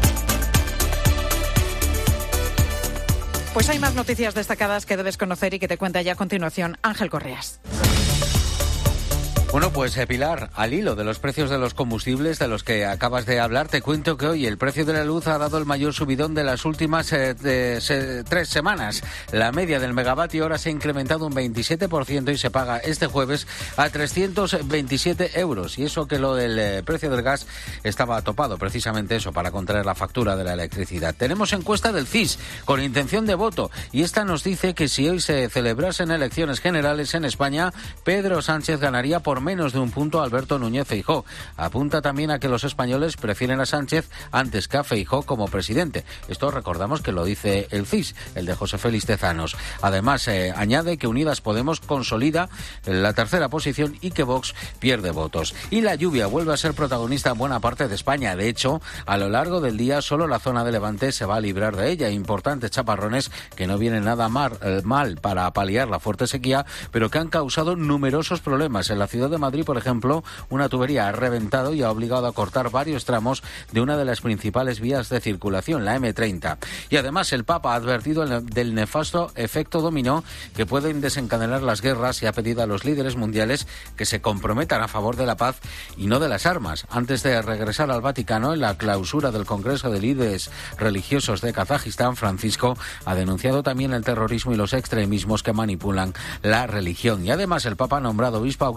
Pues hay más noticias destacadas que debes conocer y que te cuenta ya a continuación Ángel Correas. Bueno, pues eh, Pilar, al hilo de los precios de los combustibles de los que acabas de hablar, te cuento que hoy el precio de la luz ha dado el mayor subidón de las últimas eh, de, se, tres semanas. La media del megavatio hora se ha incrementado un veintisiete por ciento y se paga este jueves a trescientos veintisiete euros. Y eso que lo del eh, precio del gas estaba topado, precisamente eso, para contraer la factura de la electricidad. Tenemos encuesta del C I S con intención de voto y esta nos dice que si hoy se celebrasen elecciones generales en España, Pedro Sánchez ganaría por menos de un punto a Alberto Núñez Feijóo. Apunta también a que los españoles prefieren a Sánchez antes que a Feijóo como presidente. Esto recordamos que lo dice el C I S, el de José Félix Tezanos. Además, eh, añade que Unidas Podemos consolida la tercera posición y que Vox pierde votos. Y la lluvia vuelve a ser protagonista en buena parte de España. De hecho, a lo largo del día solo la zona de Levante se va a librar de ella. Importantes chaparrones que no vienen nada mal, eh, mal para paliar la fuerte sequía, pero que han causado numerosos problemas. En la ciudad de Madrid, por ejemplo, una tubería ha reventado y ha obligado a cortar varios tramos de una de las principales vías de circulación, la eme treinta. Y además el Papa ha advertido del nefasto efecto dominó que pueden desencadenar las guerras y ha pedido a los líderes mundiales que se comprometan a favor de la paz y no de las armas. Antes de regresar al Vaticano, en la clausura del Congreso de Líderes Religiosos de Kazajistán, Francisco ha denunciado también el terrorismo y los extremismos que manipulan la religión. Y además el Papa ha nombrado obispo auxiliar de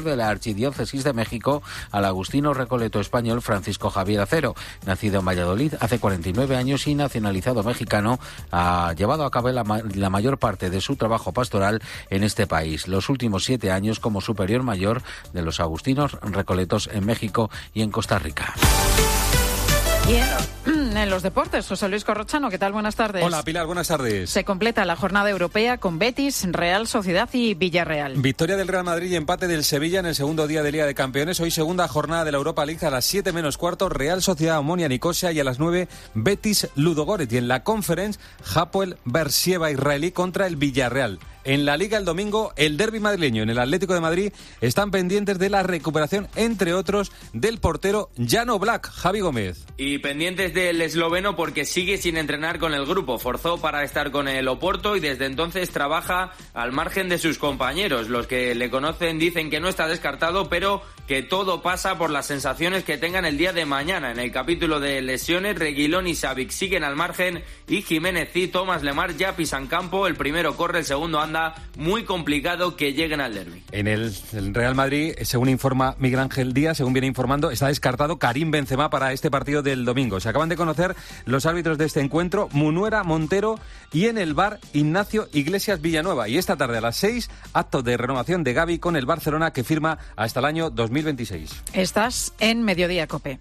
de la Archidiócesis de México al agustino recoleto español Francisco Javier Acero. Nacido en Valladolid hace cuarenta y nueve años y nacionalizado mexicano, ha llevado a cabo la, la mayor parte de su trabajo pastoral en este país. Los últimos siete años como superior mayor de los agustinos recoletos en México y en Costa Rica. Y en, en los deportes, José Luis Corrochano, ¿qué tal? Buenas tardes. Hola, Pilar, buenas tardes. Se completa la jornada europea con Betis, Real Sociedad y Villarreal. Victoria del Real Madrid y empate del Sevilla en el segundo día de Liga de Campeones. Hoy segunda jornada de la Europa League a las siete menos cuarto, Real Sociedad Omonia Nicosia, y a las nueve Betis Ludogorets. Y en la Conference, Hapoel Beersheva israelí contra el Villarreal. En la Liga el domingo, el derbi madrileño en el Atlético de Madrid están pendientes de la recuperación, entre otros, del portero Jan Oblak. Javi Gómez. Y pendientes del esloveno porque sigue sin entrenar con el grupo. Forzó para estar con el Oporto y desde entonces trabaja al margen de sus compañeros. Los que le conocen dicen que no está descartado, pero que todo pasa por las sensaciones que tengan el día de mañana. En el capítulo de lesiones, Reguilón y Savic siguen al margen y Jiménez y Tomás Lemar ya pisan campo. El primero corre, el segundo anda. Muy complicado que lleguen al derbi. En el, el Real Madrid, según informa Miguel Ángel Díaz, según viene informando, está descartado Karim Benzema para este partido del domingo. Se acaban de conocer los árbitros de este encuentro, Munuera Montero, y en el V A R Ignacio Iglesias Villanueva. Y esta tarde a las seis, acto de renovación de Gavi con el Barcelona, que firma hasta el año dos mil veintiséis. Estás en Mediodía COPE.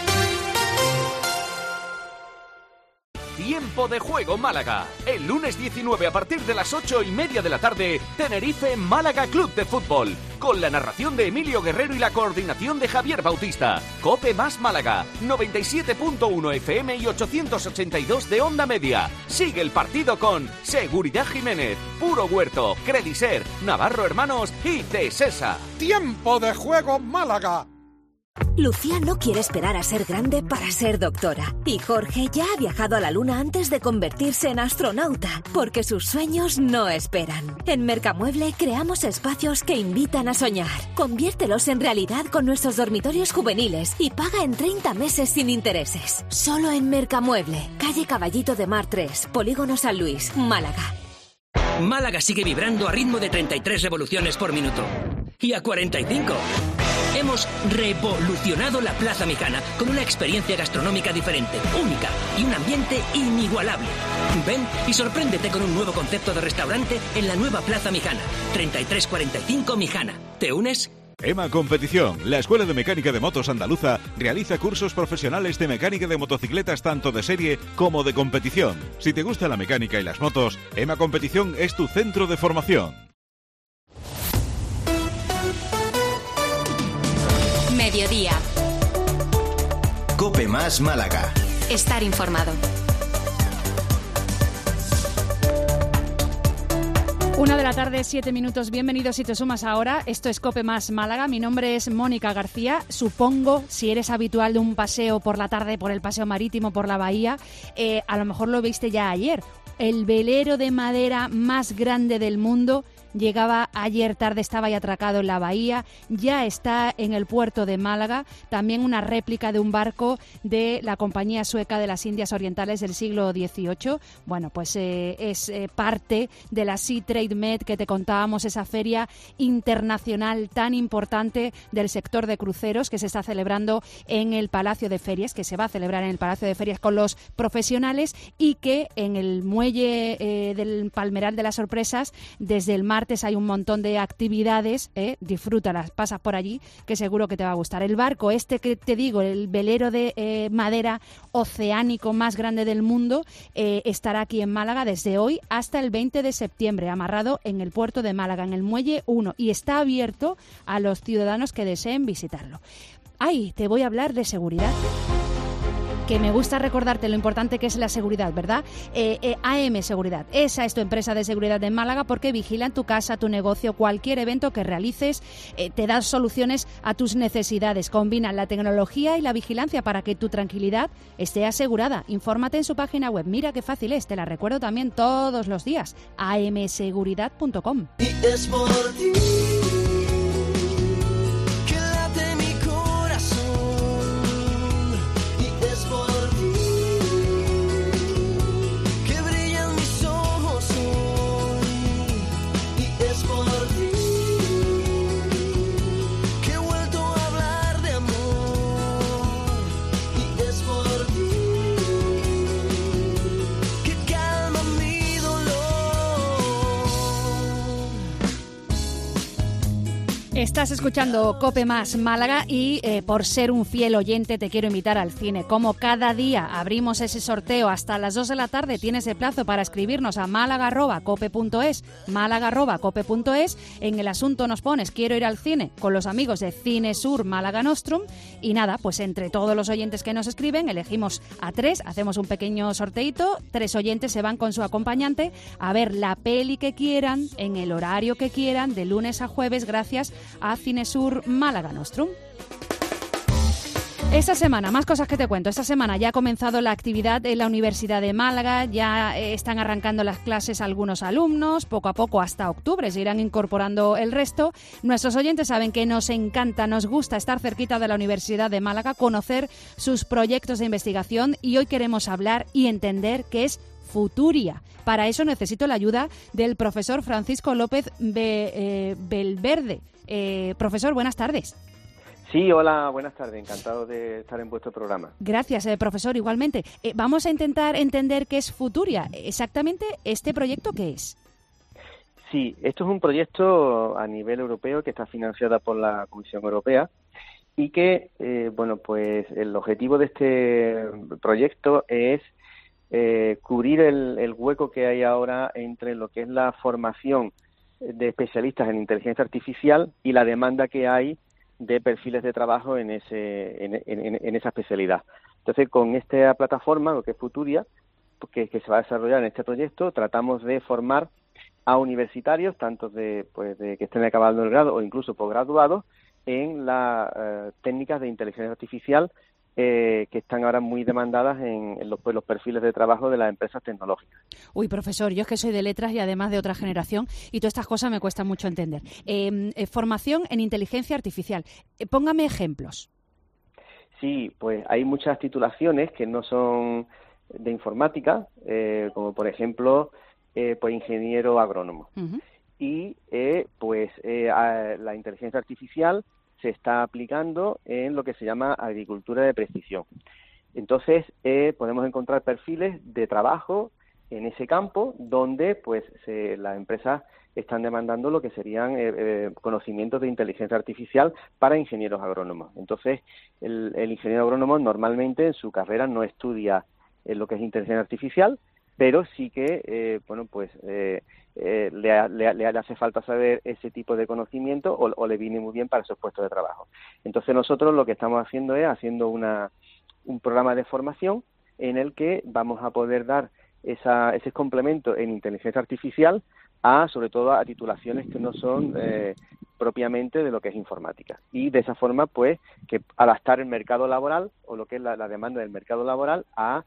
Tiempo de Juego Málaga. El lunes diecinueve a partir de las ocho y media de la tarde, Tenerife Málaga Club de Fútbol. Con la narración de Emilio Guerrero y la coordinación de Javier Bautista. COPE más Málaga. noventa y siete punto uno F M y ochocientos ochenta y dos de onda media. Sigue el partido con Seguridad Jiménez, Puro Huerto, Crediser, Navarro Hermanos y Cesesa. Tiempo de Juego Málaga. Lucía no quiere esperar a ser grande para ser doctora. Y Jorge ya ha viajado a la luna antes de convertirse en astronauta, porque sus sueños no esperan. En Mercamueble creamos espacios que invitan a soñar. Conviértelos en realidad con nuestros dormitorios juveniles y paga en treinta meses sin intereses. Solo en Mercamueble, calle Caballito de Mar tres, Polígono San Luis, Málaga. Málaga sigue vibrando a ritmo de treinta y tres revoluciones por minuto. Y a cuarenta y cinco. Hemos revolucionado la Plaza Mijana con una experiencia gastronómica diferente, única y un ambiente inigualable. Ven y sorpréndete con un nuevo concepto de restaurante en la nueva Plaza Mijana. treinta y tres cuarenta y cinco Mijana. ¿Te unes? EMA Competición, la Escuela de Mecánica de Motos Andaluza, realiza cursos profesionales de mecánica de motocicletas tanto de serie como de competición. Si te gusta la mecánica y las motos, EMA Competición es tu centro de formación. Mediodía. COPE más Málaga. Estar informado. Una de la tarde, siete minutos. Bienvenidos si te sumas ahora. Esto es COPE más Málaga. Mi nombre es Mónica García. Supongo, si eres habitual de un paseo por la tarde, por el paseo marítimo, por la bahía, eh, a lo mejor lo viste ya ayer. El velero de madera más grande del mundo llegaba ayer tarde, estaba ya atracado en la bahía, ya está en el puerto de Málaga. También una réplica de un barco de la Compañía Sueca de las Indias Orientales del siglo dieciocho. Bueno, pues eh, es eh, parte de la Sea Trade Med que te contábamos, esa feria internacional tan importante del sector de cruceros que se está celebrando en el Palacio de Ferias, que se va a celebrar en el Palacio de Ferias con los profesionales, y que en el muelle eh, del Palmeral de las Sorpresas, desde el mar hay un montón de actividades, ¿eh? Disfrútalas, pasas por allí, que seguro que te va a gustar. El barco este que te digo, el velero de eh, madera oceánico más grande del mundo, eh, estará aquí en Málaga desde hoy hasta el veinte de septiembre, amarrado en el puerto de Málaga, en el Muelle uno, y está abierto a los ciudadanos que deseen visitarlo. Ay, te voy a hablar de seguridad, que me gusta recordarte lo importante que es la seguridad, ¿verdad? Eh, eh, A M Seguridad, esa es tu empresa de seguridad de Málaga, porque vigilan tu casa, tu negocio, cualquier evento que realices, eh, te da soluciones a tus necesidades, combinan la tecnología y la vigilancia para que tu tranquilidad esté asegurada. Infórmate en su página web, mira qué fácil es, te la recuerdo también todos los días, a m seguridad punto com. Y es por ti. Estás escuchando COPE Más Málaga y eh, por ser un fiel oyente te quiero invitar al cine. Como cada día abrimos ese sorteo hasta las dos de la tarde, tienes el plazo para escribirnos a málaga arroba cope punto es, málaga arroba cope punto es. En el asunto nos pones quiero ir al cine con los amigos de Cinesur Málaga Nostrum y nada, pues entre todos los oyentes que nos escriben elegimos a tres, hacemos un pequeño sorteito, tres oyentes se van con su acompañante a ver la peli que quieran, en el horario que quieran, de lunes a jueves, gracias a Cinesur Málaga Nostrum. Esta semana, más cosas que te cuento. Esta semana ya ha comenzado la actividad en la Universidad de Málaga, ya eh, están arrancando las clases algunos alumnos, poco a poco hasta octubre se irán incorporando el resto. Nuestros oyentes saben que nos encanta, nos gusta estar cerquita de la Universidad de Málaga, conocer sus proyectos de investigación y hoy queremos hablar y entender qué es Futuria. Para eso necesito la ayuda del profesor Francisco López Be, eh, Belverde. Eh, profesor, buenas tardes. Sí, hola, buenas tardes. Encantado de estar en vuestro programa. Gracias, eh, profesor, igualmente. Eh, vamos a intentar entender qué es Futuria. Exactamente, ¿este proyecto qué es? Sí, esto es un proyecto a nivel europeo que está financiado por la Comisión Europea y que, eh, bueno, pues el objetivo de este proyecto es eh, cubrir el, el hueco que hay ahora entre lo que es la formación de especialistas en inteligencia artificial y la demanda que hay de perfiles de trabajo en ese en, en, en esa especialidad. Entonces, con esta plataforma, lo que es Futuria, que, que se va a desarrollar en este proyecto, tratamos de formar a universitarios, tanto de, pues, de que estén acabando el grado o incluso posgraduados, en las uh, técnicas de inteligencia artificial Eh, que están ahora muy demandadas en, en los, pues, los perfiles de trabajo de las empresas tecnológicas. Uy, profesor, yo es que soy de letras y además de otra generación y todas estas cosas me cuestan mucho entender. Eh, eh, formación en inteligencia artificial. Eh, póngame ejemplos. Sí, pues hay muchas titulaciones que no son de informática, eh, como por ejemplo, eh, pues ingeniero agrónomo. Uh-huh. Y eh, pues eh, a la inteligencia artificial se está aplicando en lo que se llama agricultura de precisión. Entonces, eh, podemos encontrar perfiles de trabajo en ese campo donde pues se, las empresas están demandando lo que serían eh, eh, conocimientos de inteligencia artificial para ingenieros agrónomos. Entonces, el, el ingeniero agrónomo normalmente en su carrera no estudia eh, lo que es inteligencia artificial, pero sí que, eh, bueno, pues eh, eh, le, le, le hace falta saber ese tipo de conocimiento o, o le viene muy bien para esos puestos de trabajo. Entonces nosotros lo que estamos haciendo es haciendo una, un programa de formación en el que vamos a poder dar esa, ese complemento en inteligencia artificial a, sobre todo, a titulaciones que no son eh, propiamente de lo que es informática. Y de esa forma, pues, que adaptar el mercado laboral o lo que es la, la demanda del mercado laboral a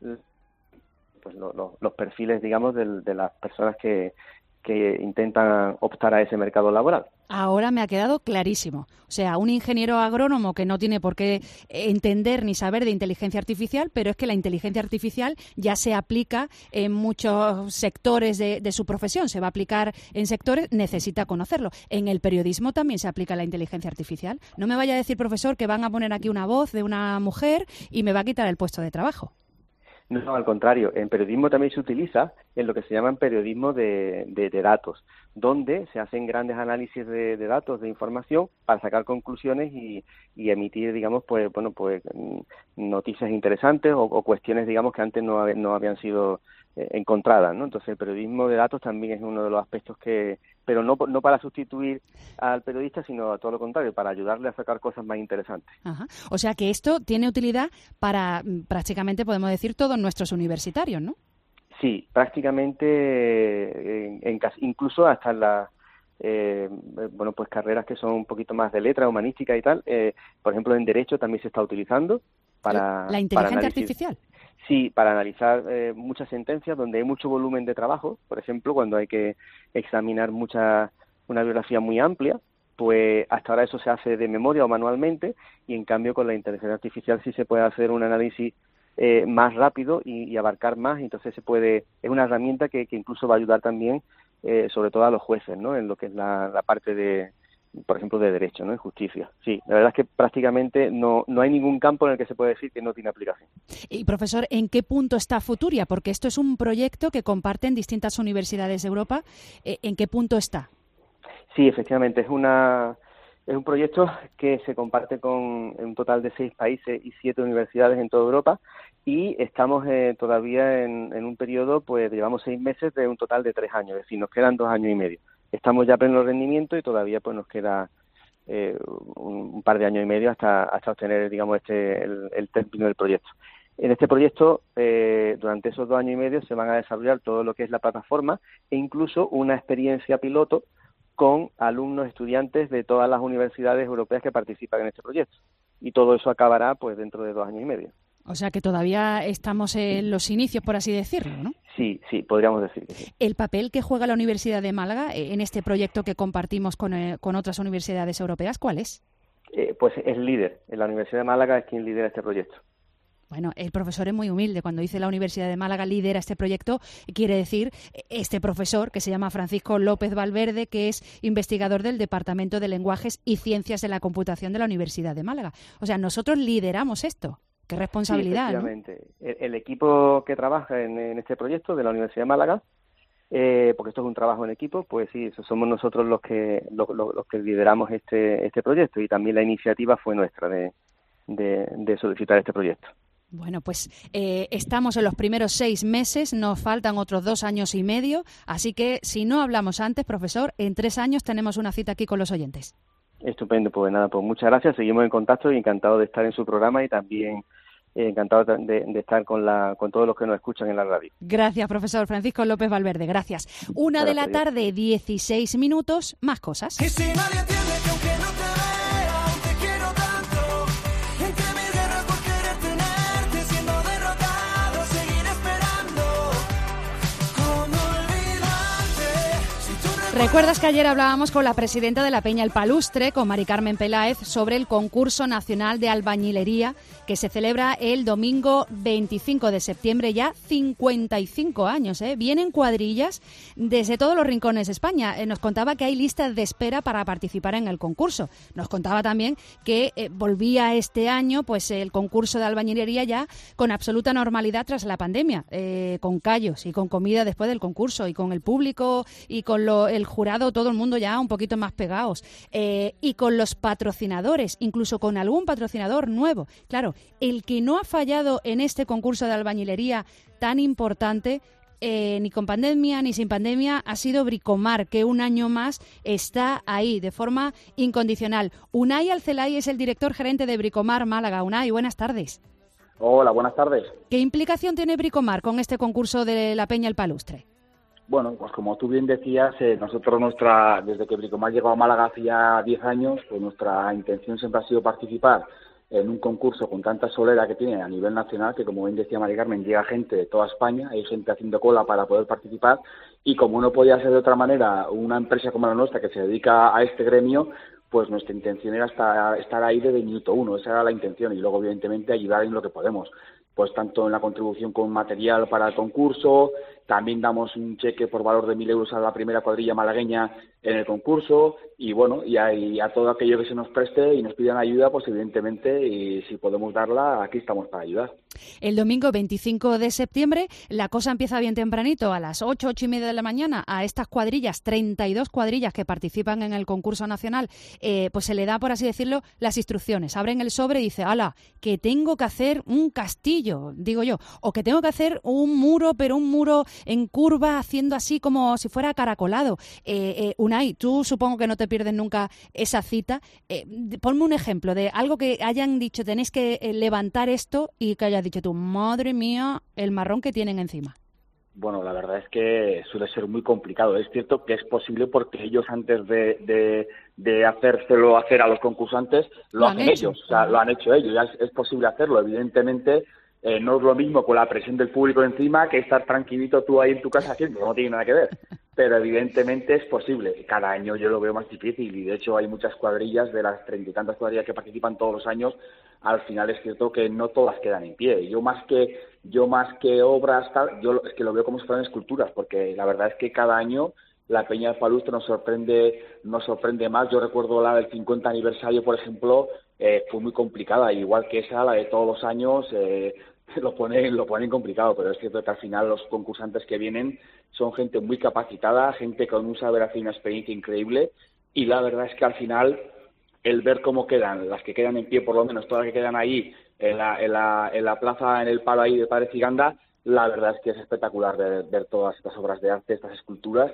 pues lo, lo, los perfiles, digamos, de, de las personas que, que intentan optar a ese mercado laboral. Ahora me ha quedado clarísimo. O sea, un ingeniero agrónomo que no tiene por qué entender ni saber de inteligencia artificial, pero es que la inteligencia artificial ya se aplica en muchos sectores de, de su profesión. Se va a aplicar en sectores, necesita conocerlo. En el periodismo también se aplica la inteligencia artificial. No me vaya a decir, profesor, que van a poner aquí una voz de una mujer y me va a quitar el puesto de trabajo. No, al contrario, en periodismo también se utiliza en lo que se llama periodismo de, de, de datos, donde se hacen grandes análisis de, de datos, de información, para sacar conclusiones y, y emitir, digamos, pues bueno, pues noticias interesantes o, o cuestiones, digamos, que antes no, no habían sido eh, encontradas, ¿no? Entonces, el periodismo de datos también es uno de los aspectos que, pero no, no para sustituir al periodista, sino a todo lo contrario, para ayudarle a sacar cosas más interesantes. Ajá. O sea que esto tiene utilidad para prácticamente, podemos decir, todos nuestros universitarios, ¿no? Sí, prácticamente, en, en, incluso hasta las eh, bueno, pues carreras que son un poquito más de letra, humanística y tal. Eh, por ejemplo, en Derecho también se está utilizando para... ¿La inteligencia para artificial? Sí, para analizar eh, muchas sentencias donde hay mucho volumen de trabajo. Por ejemplo, cuando hay que examinar mucha una biografía muy amplia, pues hasta ahora eso se hace de memoria o manualmente, y en cambio con la inteligencia artificial sí se puede hacer un análisis eh, más rápido y, y abarcar más. Entonces se puede, es una herramienta que, que incluso va a ayudar también, eh, sobre todo a los jueces, ¿no? En lo que es la, la parte de, por ejemplo, de derecho, ¿no? En justicia. Sí, la verdad es que prácticamente no, no hay ningún campo en el que se puede decir que no tiene aplicación. Y, profesor, ¿en qué punto está Futuria? Porque esto es un proyecto que comparten distintas universidades de Europa. ¿En qué punto está? Sí, efectivamente, es una Es un proyecto que se comparte con un total de seis países y siete universidades en toda Europa y estamos eh, todavía en, en un periodo, pues llevamos seis meses de un total de tres años, es decir, nos quedan dos años y medio. Estamos ya a pleno rendimiento y todavía pues nos queda eh, un, un par de años y medio hasta hasta obtener, digamos, este el, el término del proyecto. En este proyecto, eh, durante esos dos años y medio se van a desarrollar todo lo que es la plataforma e incluso una experiencia piloto con alumnos, estudiantes de todas las universidades europeas que participan en este proyecto. Y todo eso acabará pues dentro de dos años y medio. O sea que todavía estamos en los inicios, por así decirlo, ¿no? Sí, sí, podríamos decir que sí. ¿El papel que juega la Universidad de Málaga en este proyecto que compartimos con, eh, con otras universidades europeas, cuál es? Eh, pues es líder. La Universidad de Málaga es quien lidera este proyecto. Bueno, el profesor es muy humilde. Cuando dice la Universidad de Málaga lidera este proyecto, quiere decir este profesor, que se llama Francisco López Valverde, que es investigador del Departamento de Lenguajes y Ciencias de la Computación de la Universidad de Málaga. O sea, nosotros lideramos esto. Qué responsabilidad, sí, efectivamente, ¿no? El, el equipo que trabaja en, en este proyecto de la Universidad de Málaga, eh, porque esto es un trabajo en equipo, pues sí, somos nosotros los que los, los, los que lideramos este este proyecto y también la iniciativa fue nuestra de, de, de solicitar este proyecto. Bueno, pues eh, estamos en los primeros seis meses, nos faltan otros dos años y medio, así que si no hablamos antes, profesor, en tres años tenemos una cita aquí con los oyentes. Estupendo, pues nada, pues muchas gracias, seguimos en contacto y encantado de estar en su programa y también eh, encantado de, de estar con la con todos los que nos escuchan en la radio. Gracias, profesor Francisco López Valverde, gracias. Una de la tarde, dieciséis minutos, más cosas. Y si nadie entiende que aunque no te vea, te quiero tanto, entre mis guerras por querer tenerte, siendo derrotado, seguir esperando, ¿cómo olvidarte? Si tú ¿Recuerdas que ayer hablábamos con la presidenta de la Peña El Palustre, con Mari Carmen Peláez, sobre el concurso nacional de albañilería que se celebra el domingo veinticinco de septiembre, ya cincuenta y cinco años, ¿eh? Vienen cuadrillas desde todos los rincones de España. Eh, nos contaba que hay listas de espera para participar en el concurso. Nos contaba también que eh, volvía este año pues el concurso de albañilería ya con absoluta normalidad tras la pandemia, eh, con callos y con comida después del concurso y con el público y con lo, el jurado, todo el mundo ya un poquito más pegados, eh, y con los patrocinadores, incluso con algún patrocinador nuevo. Claro, el que no ha fallado en este concurso de albañilería tan importante, eh, ni con pandemia ni sin pandemia, ha sido Bricomar, que un año más está ahí de forma incondicional. Unai Alcelay es el director gerente de Bricomar Málaga. Unai, buenas tardes. Hola, buenas tardes. ¿Qué implicación tiene Bricomar con este concurso de la Peña El Palustre? Bueno, pues como tú bien decías, eh, nosotros nuestra desde que Bricomar llegó a Málaga hace ya diez años, pues nuestra intención siempre ha sido participar en un concurso con tanta solera que tiene a nivel nacional, que como bien decía Mari Carmen, llega gente de toda España, hay gente haciendo cola para poder participar, y como no podía ser de otra manera, una empresa como la nuestra que se dedica a este gremio, pues nuestra intención era estar, estar ahí desde el minuto uno, esa era la intención, y luego evidentemente ayudar en lo que podemos, pues tanto en la contribución con material para el concurso, también damos un cheque por valor de mil euros a la primera cuadrilla malagueña en el concurso, y bueno, y a, y a todo aquello que se nos preste y nos pidan ayuda, pues evidentemente, y si podemos darla, aquí estamos para ayudar. El domingo veinticinco de septiembre la cosa empieza bien tempranito, a las ocho, ocho y media de la mañana, a estas cuadrillas, treinta y dos cuadrillas que participan en el concurso nacional, eh, pues se le da, por así decirlo, las instrucciones. Abren el sobre y dice, ala, que tengo que hacer un castillo, digo yo, o que tengo que hacer un muro, pero un muro en curva, haciendo así como si fuera caracolado. Eh, eh, Unai, tú supongo que no te pierdes nunca esa cita. Eh, ponme un ejemplo de algo que hayan dicho, tenéis que eh, levantar esto, y que hayas dicho tú, madre mía, el marrón que tienen encima. Bueno, la verdad es que suele ser muy complicado. Es cierto que es posible porque ellos antes de, de, de hacérselo hacer a los concursantes, lo, lo hacen ellos, o sea, lo han hecho ellos. Ya es, es posible hacerlo, evidentemente. Eh, no es lo mismo con la presión del público encima que estar tranquilito tú ahí en tu casa haciendo, no tiene nada que ver. Pero evidentemente es posible. Cada año yo lo veo más difícil, y de hecho hay muchas cuadrillas, de las treinta y tantas cuadrillas que participan todos los años, al final es cierto que no todas quedan en pie. Yo más que yo más que obras, tal, yo es que lo veo como si fueran esculturas, porque la verdad es que cada año la Peña del Palustre nos sorprende, nos sorprende más. Yo recuerdo la del cincuenta aniversario, por ejemplo, eh, fue muy complicada, igual que esa, la de todos los años, eh, lo ponen, lo ponen complicado, pero es cierto que al final los concursantes que vienen son gente muy capacitada, gente con un saber hacer, una experiencia increíble, y la verdad es que al final el ver cómo quedan, las que quedan en pie por lo menos, todas las que quedan ahí en la, en la, en la plaza, en el palo ahí de Padre Ciganda, la verdad es que es espectacular ver, ver todas estas obras de arte, estas esculturas,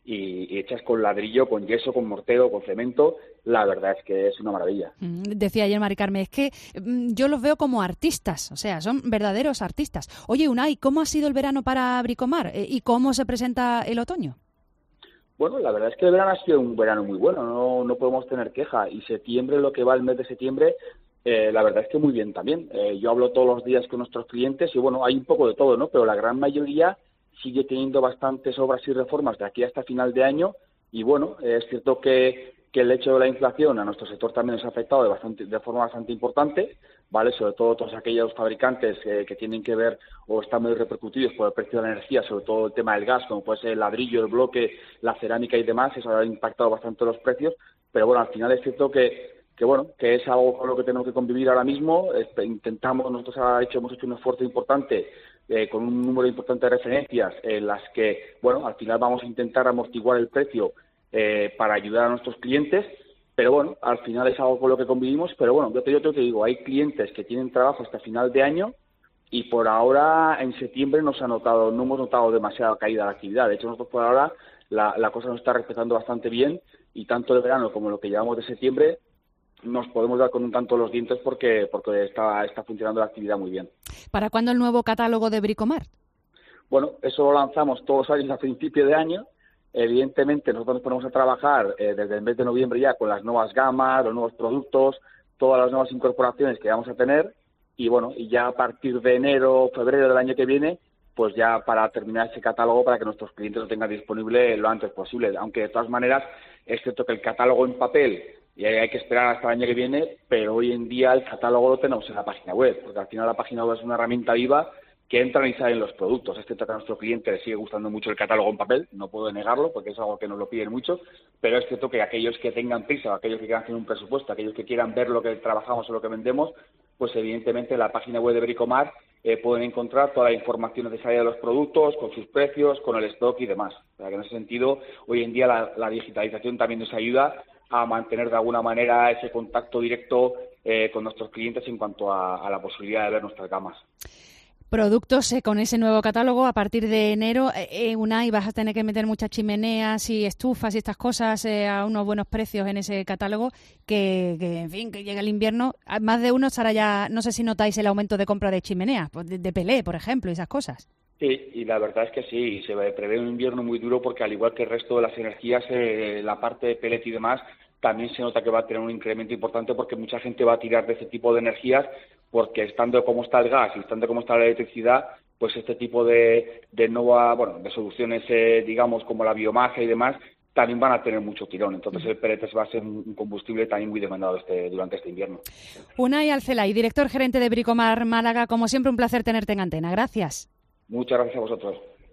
y, y hechas con ladrillo, con yeso, con mortero, con cemento. La verdad es que es una maravilla. Mm, decía ayer Mari Carmen, es que mm, yo los veo como artistas, o sea, son verdaderos artistas. Oye, Unai, ¿cómo ha sido el verano para Bricomar eh, y cómo se presenta el otoño? Bueno, la verdad es que el verano ha sido un verano muy bueno, no, no podemos tener queja. Y septiembre, lo que va el mes de septiembre, eh, la verdad es que muy bien también. Eh, yo hablo todos los días con nuestros clientes y bueno, hay un poco de todo, ¿no? Pero la gran mayoría sigue teniendo bastantes obras y reformas de aquí hasta final de año. Y bueno, eh, es cierto que, que el hecho de la inflación a nuestro sector también nos ha afectado de, bastante, de forma bastante importante, ¿vale? Sobre todo todos aquellos fabricantes eh, que tienen que ver o están muy repercutidos por el precio de la energía, sobre todo el tema del gas, como puede ser el ladrillo, el bloque, la cerámica y demás. Eso ha impactado bastante los precios, pero bueno, al final es cierto que, que bueno, que es algo con lo que tenemos que convivir ahora mismo. Este, intentamos, nosotros ha hecho, hemos hecho un esfuerzo importante eh, con un número importante de referencias en las que, bueno, al final vamos a intentar amortiguar el precio eh, para ayudar a nuestros clientes. Pero bueno, al final es algo con lo que convivimos. Pero bueno, yo te, yo te digo, hay clientes que tienen trabajo hasta final de año y por ahora en septiembre no se ha notado, no hemos notado demasiada caída de la actividad. De hecho, nosotros por ahora la, la cosa nos está respetando bastante bien y tanto el verano como lo que llevamos de septiembre nos podemos dar con un canto los dientes porque porque está, está funcionando la actividad muy bien. ¿Para cuándo el nuevo catálogo de Bricomar? Bueno, eso lo lanzamos todos los años a principio de año. Evidentemente, nosotros nos ponemos a trabajar eh, desde el mes de noviembre ya con las nuevas gamas, los nuevos productos, todas las nuevas incorporaciones que vamos a tener. Y bueno, y ya a partir de enero, febrero del año que viene, pues ya para terminar ese catálogo para que nuestros clientes lo tengan disponible lo antes posible. Aunque de todas maneras, es cierto que el catálogo en papel y hay que esperar hasta el año que viene, pero hoy en día el catálogo lo tenemos en la página web, porque al final la página web es una herramienta viva que entran y salen los productos. Es cierto que a nuestro cliente le sigue gustando mucho el catálogo en papel, no puedo negarlo, porque es algo que nos lo piden mucho, pero es cierto que aquellos que tengan prisa, aquellos que quieran hacer un presupuesto, aquellos que quieran ver lo que trabajamos o lo que vendemos, pues evidentemente en la página web de Bricomar eh, pueden encontrar toda la información necesaria de los productos, con sus precios, con el stock y demás. O sea que en ese sentido, hoy en día la, la digitalización también nos ayuda a mantener de alguna manera ese contacto directo eh, con nuestros clientes en cuanto a, a la posibilidad de ver nuestras gamas. Productos eh, con ese nuevo catálogo a partir de enero, eh, Unai, vas a tener que meter muchas chimeneas y estufas y estas cosas eh, a unos buenos precios en ese catálogo, que, que en fin, que llega el invierno. Más de uno estará ya, no sé si notáis el aumento de compra de chimeneas, de, de Pelé, por ejemplo, y esas cosas. Sí, y la verdad es que sí, se prevé un invierno muy duro porque al igual que el resto de las energías, eh, la parte de pellet y demás, también se nota que va a tener un incremento importante porque mucha gente va a tirar de ese tipo de energías porque estando como está el gas y estando como está la electricidad, pues este tipo de, de nueva, bueno, de soluciones, eh, digamos, como la biomasa y demás, también van a tener mucho tirón. Entonces el pellet va a ser un combustible también muy demandado este, durante este invierno. Unai Alcelay, director gerente de Bricomar Málaga, como siempre un placer tenerte en antena. Gracias. Muchas gracias a vosotros.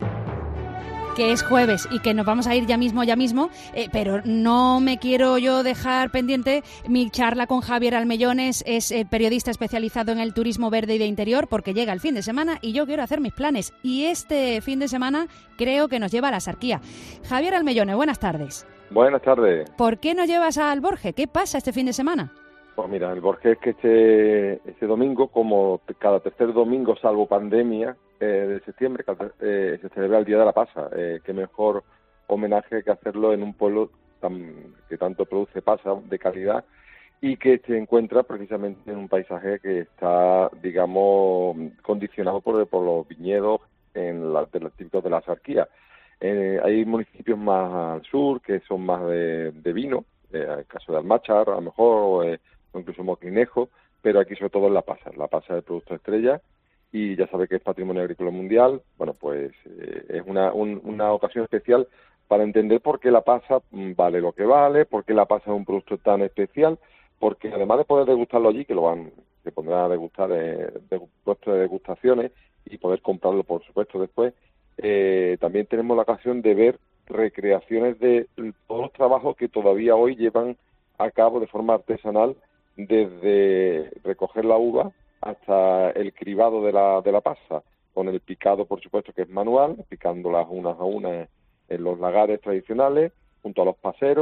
Que es jueves y que nos vamos a ir ya mismo, ya mismo, eh, pero no me quiero yo dejar pendiente mi charla con Javier Almellones, es eh, periodista especializado en el turismo verde y de interior, porque llega el fin de semana y yo quiero hacer mis planes. Y este fin de semana creo que nos lleva a la Sarquía. Javier Almellones, buenas tardes. Buenas tardes. ¿Por qué nos llevas al Borge? ¿Qué pasa este fin de semana? Pues mira, el Borge es que este, este domingo, como cada tercer domingo, salvo pandemia, eh, de septiembre, eh, se celebra el Día de la Pasa. Eh, qué mejor homenaje que hacerlo en un pueblo tan, que tanto produce pasa de calidad y que se encuentra precisamente en un paisaje que está, digamos, condicionado por, por los viñedos en la, de los típicos de la Sarquía. Eh, hay municipios más al sur que son más de, de vino, eh, el caso de Almáchar, a lo mejor, o, eh, o incluso Moquinejo, pero aquí sobre todo en La Pasa. La Pasa es el producto estrella y ya sabe que es patrimonio agrícola mundial. Bueno, pues eh, es una, un, una ocasión especial para entender por qué La Pasa vale lo que vale, por qué La Pasa es un producto tan especial, porque además de poder degustarlo allí, que lo van, se pondrán a degustar eh, de puestos de degustaciones y poder comprarlo, por supuesto, después, eh, también tenemos la ocasión de ver recreaciones de todos los trabajos que todavía hoy llevan a cabo de forma artesanal, desde recoger la uva hasta el cribado de la de la pasa, con el picado, por supuesto, que es manual, picándolas unas a unas en los lagares tradicionales, junto a los paseros,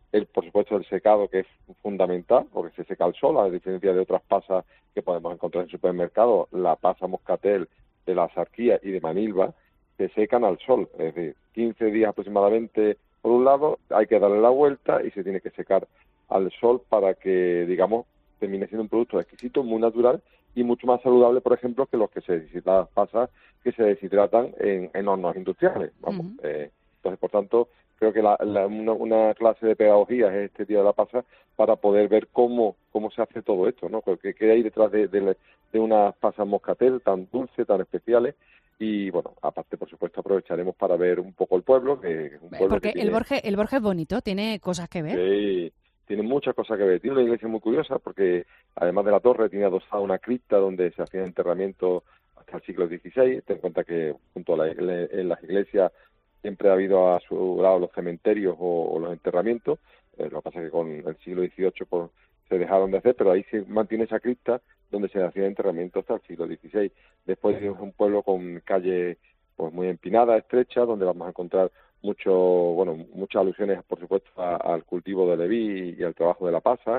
el por supuesto el secado, que es fundamental, porque se seca al sol, a diferencia de otras pasas que podemos encontrar en supermercados. La pasa moscatel de la Sarquía y de Manilva se secan al sol, es decir, quince días aproximadamente por un lado, hay que darle la vuelta y se tiene que secar al sol para que, digamos, termine siendo un producto exquisito, muy natural y mucho más saludable, por ejemplo, que los que se deshidratan, pasas que se deshidratan en, en hornos industriales. Vamos, uh-huh. eh, entonces, por tanto, creo que la, la, una, una clase de pedagogía es este Día de la Pasa para poder ver cómo cómo se hace todo esto, ¿no? Porque qué hay detrás de, de, de unas pasas moscatel tan dulces, tan especiales. Y bueno, aparte, por supuesto, aprovecharemos para ver un poco el pueblo. Que es un pueblo Porque que tiene... el Borges, el Borges es bonito, tiene cosas que ver. Sí, tiene muchas cosas que ver. Tiene una iglesia muy curiosa porque, además de la torre, tiene adosada una cripta donde se hacían enterramientos hasta el siglo dieciséis. Ten en cuenta que junto a la, en las iglesias siempre ha habido a su lado los cementerios o, o los enterramientos. Eh, lo que pasa es que con el siglo dieciocho pues, se dejaron de hacer, pero ahí se mantiene esa cripta donde se hacía enterramiento hasta el siglo dieciséis. Después es un pueblo con calles pues muy empinadas, estrechas, donde vamos a encontrar mucho, bueno, muchas alusiones, por supuesto, a, al cultivo de Leví y al trabajo de la pasa,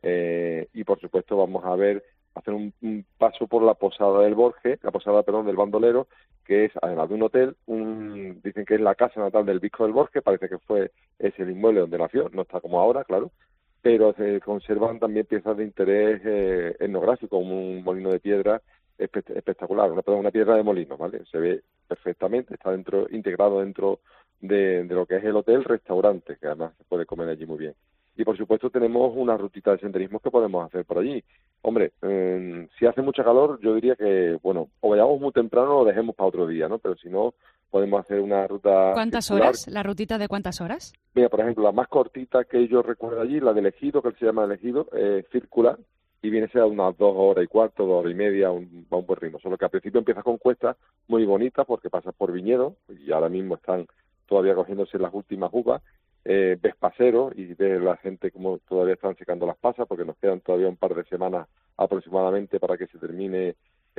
eh, y por supuesto vamos a ver, hacer un, un paso por la posada del Borges, la posada, perdón, del Bandolero, que es, además de un hotel, un, dicen que es la casa natal del Visco del Borges, parece que fue ese el inmueble donde nació, no está como ahora, claro, pero se conservan también piezas de interés eh, etnográfico, como un molino de piedra espe- espectacular, una, una piedra de molino, ¿vale? Se ve perfectamente, está dentro integrado dentro de, de lo que es el hotel restaurante, que además se puede comer allí muy bien. Y por supuesto tenemos una rutita de senderismo que podemos hacer por allí. Hombre, eh, si hace mucha calor, yo diría que, bueno, o vayamos muy temprano o dejemos para otro día, ¿no? Pero si no, podemos hacer una ruta... ¿Cuántas circular. horas? ¿La rutita de cuántas horas? Mira, por ejemplo, la más cortita que yo recuerdo allí, la del Ejido, que se llama el Ejido, eh, circular, y viene a ser unas dos horas y cuarto, dos horas y media, un, va un buen ritmo. Solo que al principio empieza con cuestas muy bonitas porque pasas por viñedos, y ahora mismo están todavía cogiéndose las últimas uvas, eh, ves paseros y ves la gente como todavía están secando las pasas, porque nos quedan todavía un par de semanas aproximadamente para que se termine,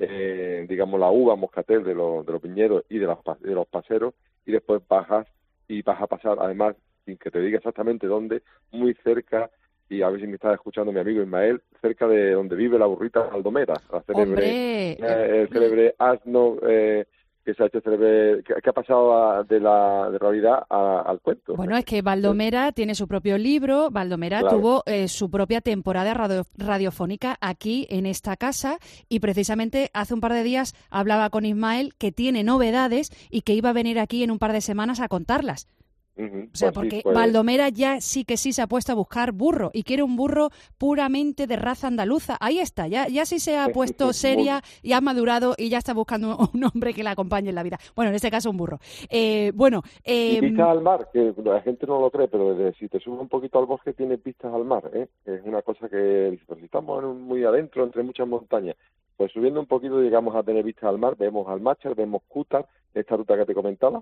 eh, digamos, la uva moscatel de los, de los viñedos y de, las, de los paseros, y después bajas y vas a pasar, además, sin que te diga exactamente dónde, muy cerca, y a ver si me está escuchando mi amigo Ismael, cerca de donde vive la burrita Baldomera, la célebre, eh, el célebre asno eh, que se ha hecho célebre, que, que ha pasado a, de la de realidad a, al cuento. Bueno, es que Baldomera tiene su propio libro, Baldomera Claro. tuvo eh, su propia temporada radio, radiofónica aquí en esta casa, y precisamente hace un par de días hablaba con Ismael que tiene novedades y que iba a venir aquí en un par de semanas a contarlas. Uh-huh. O sea, Pues sí, porque pues- Baldomera ya sí que sí se ha puesto a buscar burro y quiere un burro puramente de raza andaluza. Ahí está, ya, ya sí se ha puesto seria y ha madurado y ya está buscando un hombre que la acompañe en la vida. Bueno, en este caso un burro. Eh, bueno, eh, Y vistas al mar, que la gente no lo cree, pero desde, si te subes un poquito al bosque tienes vistas al mar, ¿eh? Es una cosa que, pues, si estamos en un- muy adentro, entre muchas montañas, pues subiendo un poquito llegamos a tener vistas al mar, vemos Almáchar, vemos Cútar, esta ruta que te comentaba,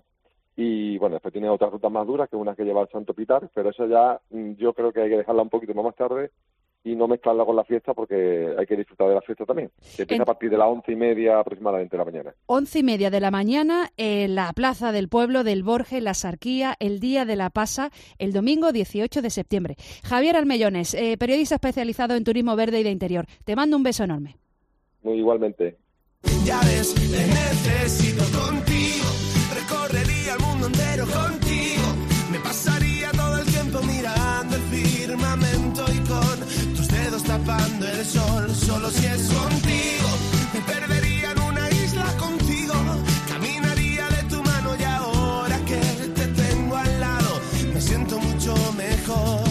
y bueno, después tienes otras rutas más duras, que una que lleva al Santo Pitar, pero esa ya mm, yo creo que hay que dejarla un poquito más tarde y no mezclarla con la fiesta, porque hay que disfrutar de la fiesta también, que empieza En- a partir de las once y media aproximadamente de la mañana. once y media de la mañana en la plaza del pueblo del Borges, la Sarquía, el Día de la Pasa, el domingo dieciocho de septiembre. Javier Almellones, eh, periodista especializado en turismo verde y de interior. Te mando un beso enorme. Muy igualmente. Ya ves, te necesito contigo. Recorrería el mundo entero contigo. Me pasaría todo el tiempo mirando el firmamento y con tus dedos tapando el sol. Solo si es contigo. Me perdería en una isla contigo. Caminaría de tu mano y ahora que te tengo al lado me siento mucho mejor.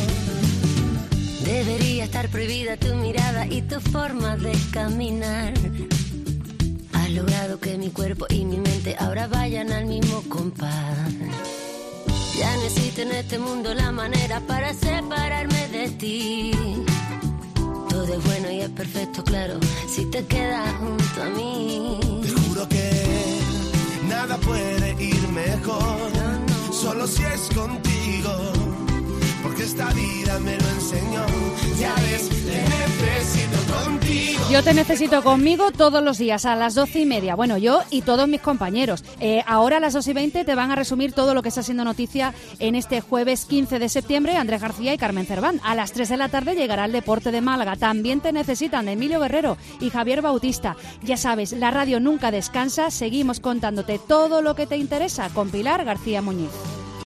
Debería estar prohibida tu mirada y tu forma de caminar. Has logrado que mi cuerpo y mi mente ahora vayan al mismo compás. Ya no existe en este mundo la manera para separarme de ti. Todo es bueno y es perfecto, claro, si te quedas junto a mí. Te juro que nada puede ir mejor, solo si es contigo, porque porque esta vida me lo enseñó. Ya ves, te necesito contigo. Yo te necesito conmigo todos los días a las doce y media. Bueno, yo y todos mis compañeros. Eh, ahora a las dos y veinte te van a resumir todo lo que está siendo noticia en este jueves quince de septiembre, Andrés García y Carmen Cerván. A las tres de la tarde llegará el Deporte de Málaga. También te necesitan de Emilio Guerrero y Javier Bautista. Ya sabes, la radio nunca descansa. Seguimos contándote todo lo que te interesa con Pilar García Muñiz.